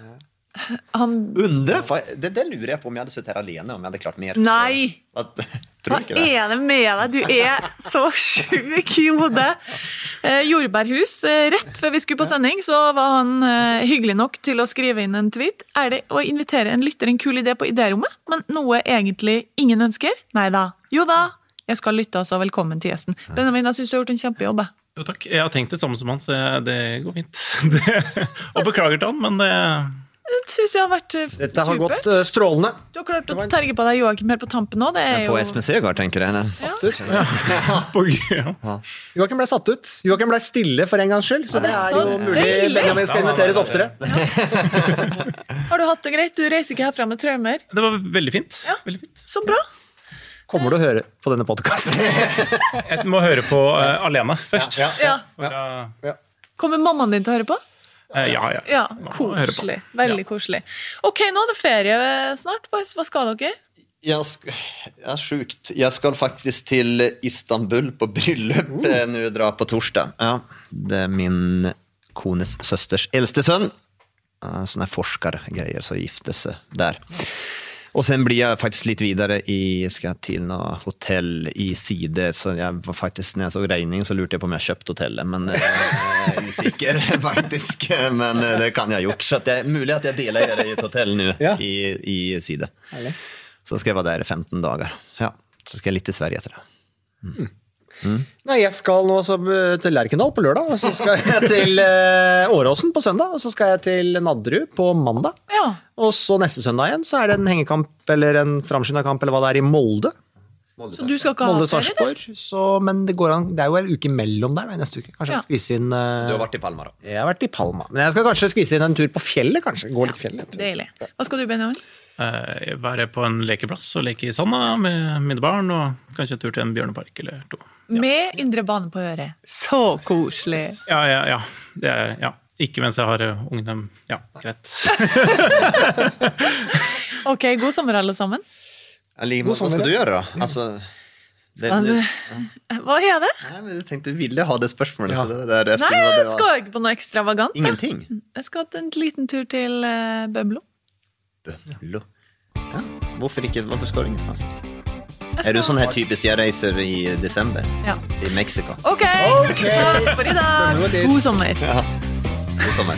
Det lurer jeg på om jeg hadde sittet her alene, om jeg hadde klart mer. Nei! Hva er det med deg? Du er så sjuk i hodet. Jordbærhus, rett før vi skulle på sending, så var han hyggelig nok til å skrive inn en tweet. Er det å invitere en lytter en kul idé på idérommet, men noe egentlig ingen ønsker? Neida. Jo da, jeg skal lytte oss, og velkommen til gjesten. Benjamin, jeg synes du har gjort en kjempejobb. Jo takk, jeg har tenkt det samme som han, så det går fint. Og beklager til han, men det... Jeg synes jeg har vært supert. Dette har gått strålende. Du har klart å terge på deg Joakim helt på tampen nå. Det er på Espen Søgaard, tenker jeg. Satt ut. Joakim ble satt ut. Joakim ble stille for en gangs skyld, så det er jo mulig Benjamin skal inviteres oftere. Har du hatt det greit? Du reiser ikke herfra med traumer? Det var veldig fint. Så bra. Kommer du å høre på denne podcasten? Jeg må høre på alene først. Kommer mammaen din til å høre på? Ja, koselig. Veldig koselig. Ok, nå er det ferie snart. Hva skal dere? Jeg er sjukt. Jeg skal faktisk til Istanbul på bryllup nu dra på torsdag. Ja, det er min kones søsters eldste sønn. Sånne forskargreier, så giftes der. Och sen blir jag faktiskt lite vidare ska till något hotell i Side, så jag var faktiskt när jag såg regningen så lurte jag på om jag köpt hotellet, men jag är osäker faktiskt, men det kan jag ha gjort, så att det är möjligt att jag delar det i ett hotell nu i Side. Så ska jag vara där i 15 dagar. Ja, så ska jag lite till Sverige efter det. Nei, jeg skal nå til Lerkendal på lørdag, og så skal jeg til Åråsen på søndag, og så skal jeg til Nadderud på mandag. Og så neste søndag igjen så er det en hengekamp eller en framskyndet kamp eller hva det er i Molde. Så du skal ikke ha ferie? Men det går an, det er jo en uke mellom der da, neste uke. Kanskje jeg skvise inn... Du har vært i Palma da? Jeg har vært i Palma, men jeg skal kanskje skvise inn en tur på fjellet, kanskje. Gå litt fjellet. Deilig. Hva skal du, Benjamin? Være på en lekeplass og leke i sanda med mine barn, og kanskje en tur til en bjørnepark eller to. Med indre bane på øret. Så koselig. Ja. Det er, ikke mens jeg har ungdom. Ja, greit. Ok, god sommer alle sammen. Hva skal du gjøre da? Altså... Hva er det? Nei, men jeg tenkte du ville ha det spørsmålet. Så det der Nei, jeg skal ikke på noe ekstravagant. Ingenting? Jeg skal ha en liten tur til Bømlo. Bømlo? Ja, hvorfor skal du ingen snart? Er du sånn her typisk jeg reiser i desember? Ja. Til Mexico? Ok, takk for i dag. God sommer. Ja, god sommer.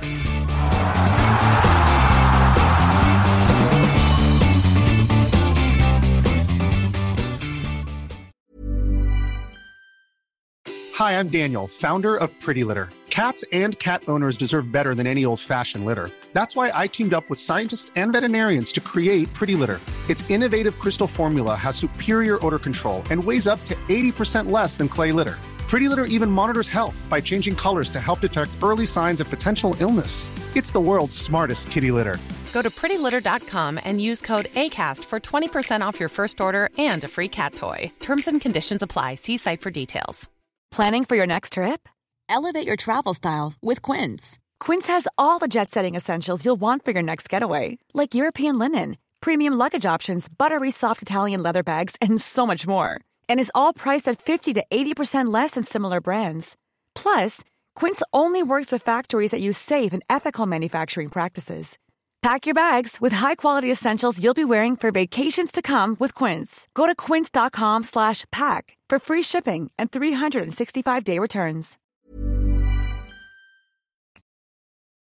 Hi, I'm Daniel, founder of Pretty Litter. Cats and cat owners deserve better than any old-fashioned litter. That's why I teamed up with scientists and veterinarians to create Pretty Litter. Its innovative crystal formula has superior odor control and weighs up to 80% less than clay litter. Pretty Litter even monitors health by changing colors to help detect early signs of potential illness. It's the world's smartest kitty litter. Go to prettylitter.com and use code ACAST for 20% off your first order and a free cat toy. Terms and conditions apply. See site for details. Planning for your next trip? Elevate your travel style with Quince. Quince has all the jet-setting essentials you'll want for your next getaway, like European linen, premium luggage options, buttery soft Italian leather bags, and so much more. And is all priced at 50 to 80% less than similar brands. Plus, Quince only works with factories that use safe and ethical manufacturing practices. Pack your bags with high-quality essentials you'll be wearing for vacations to come with Quince. Go to quince.com/pack for free shipping and 365-day returns.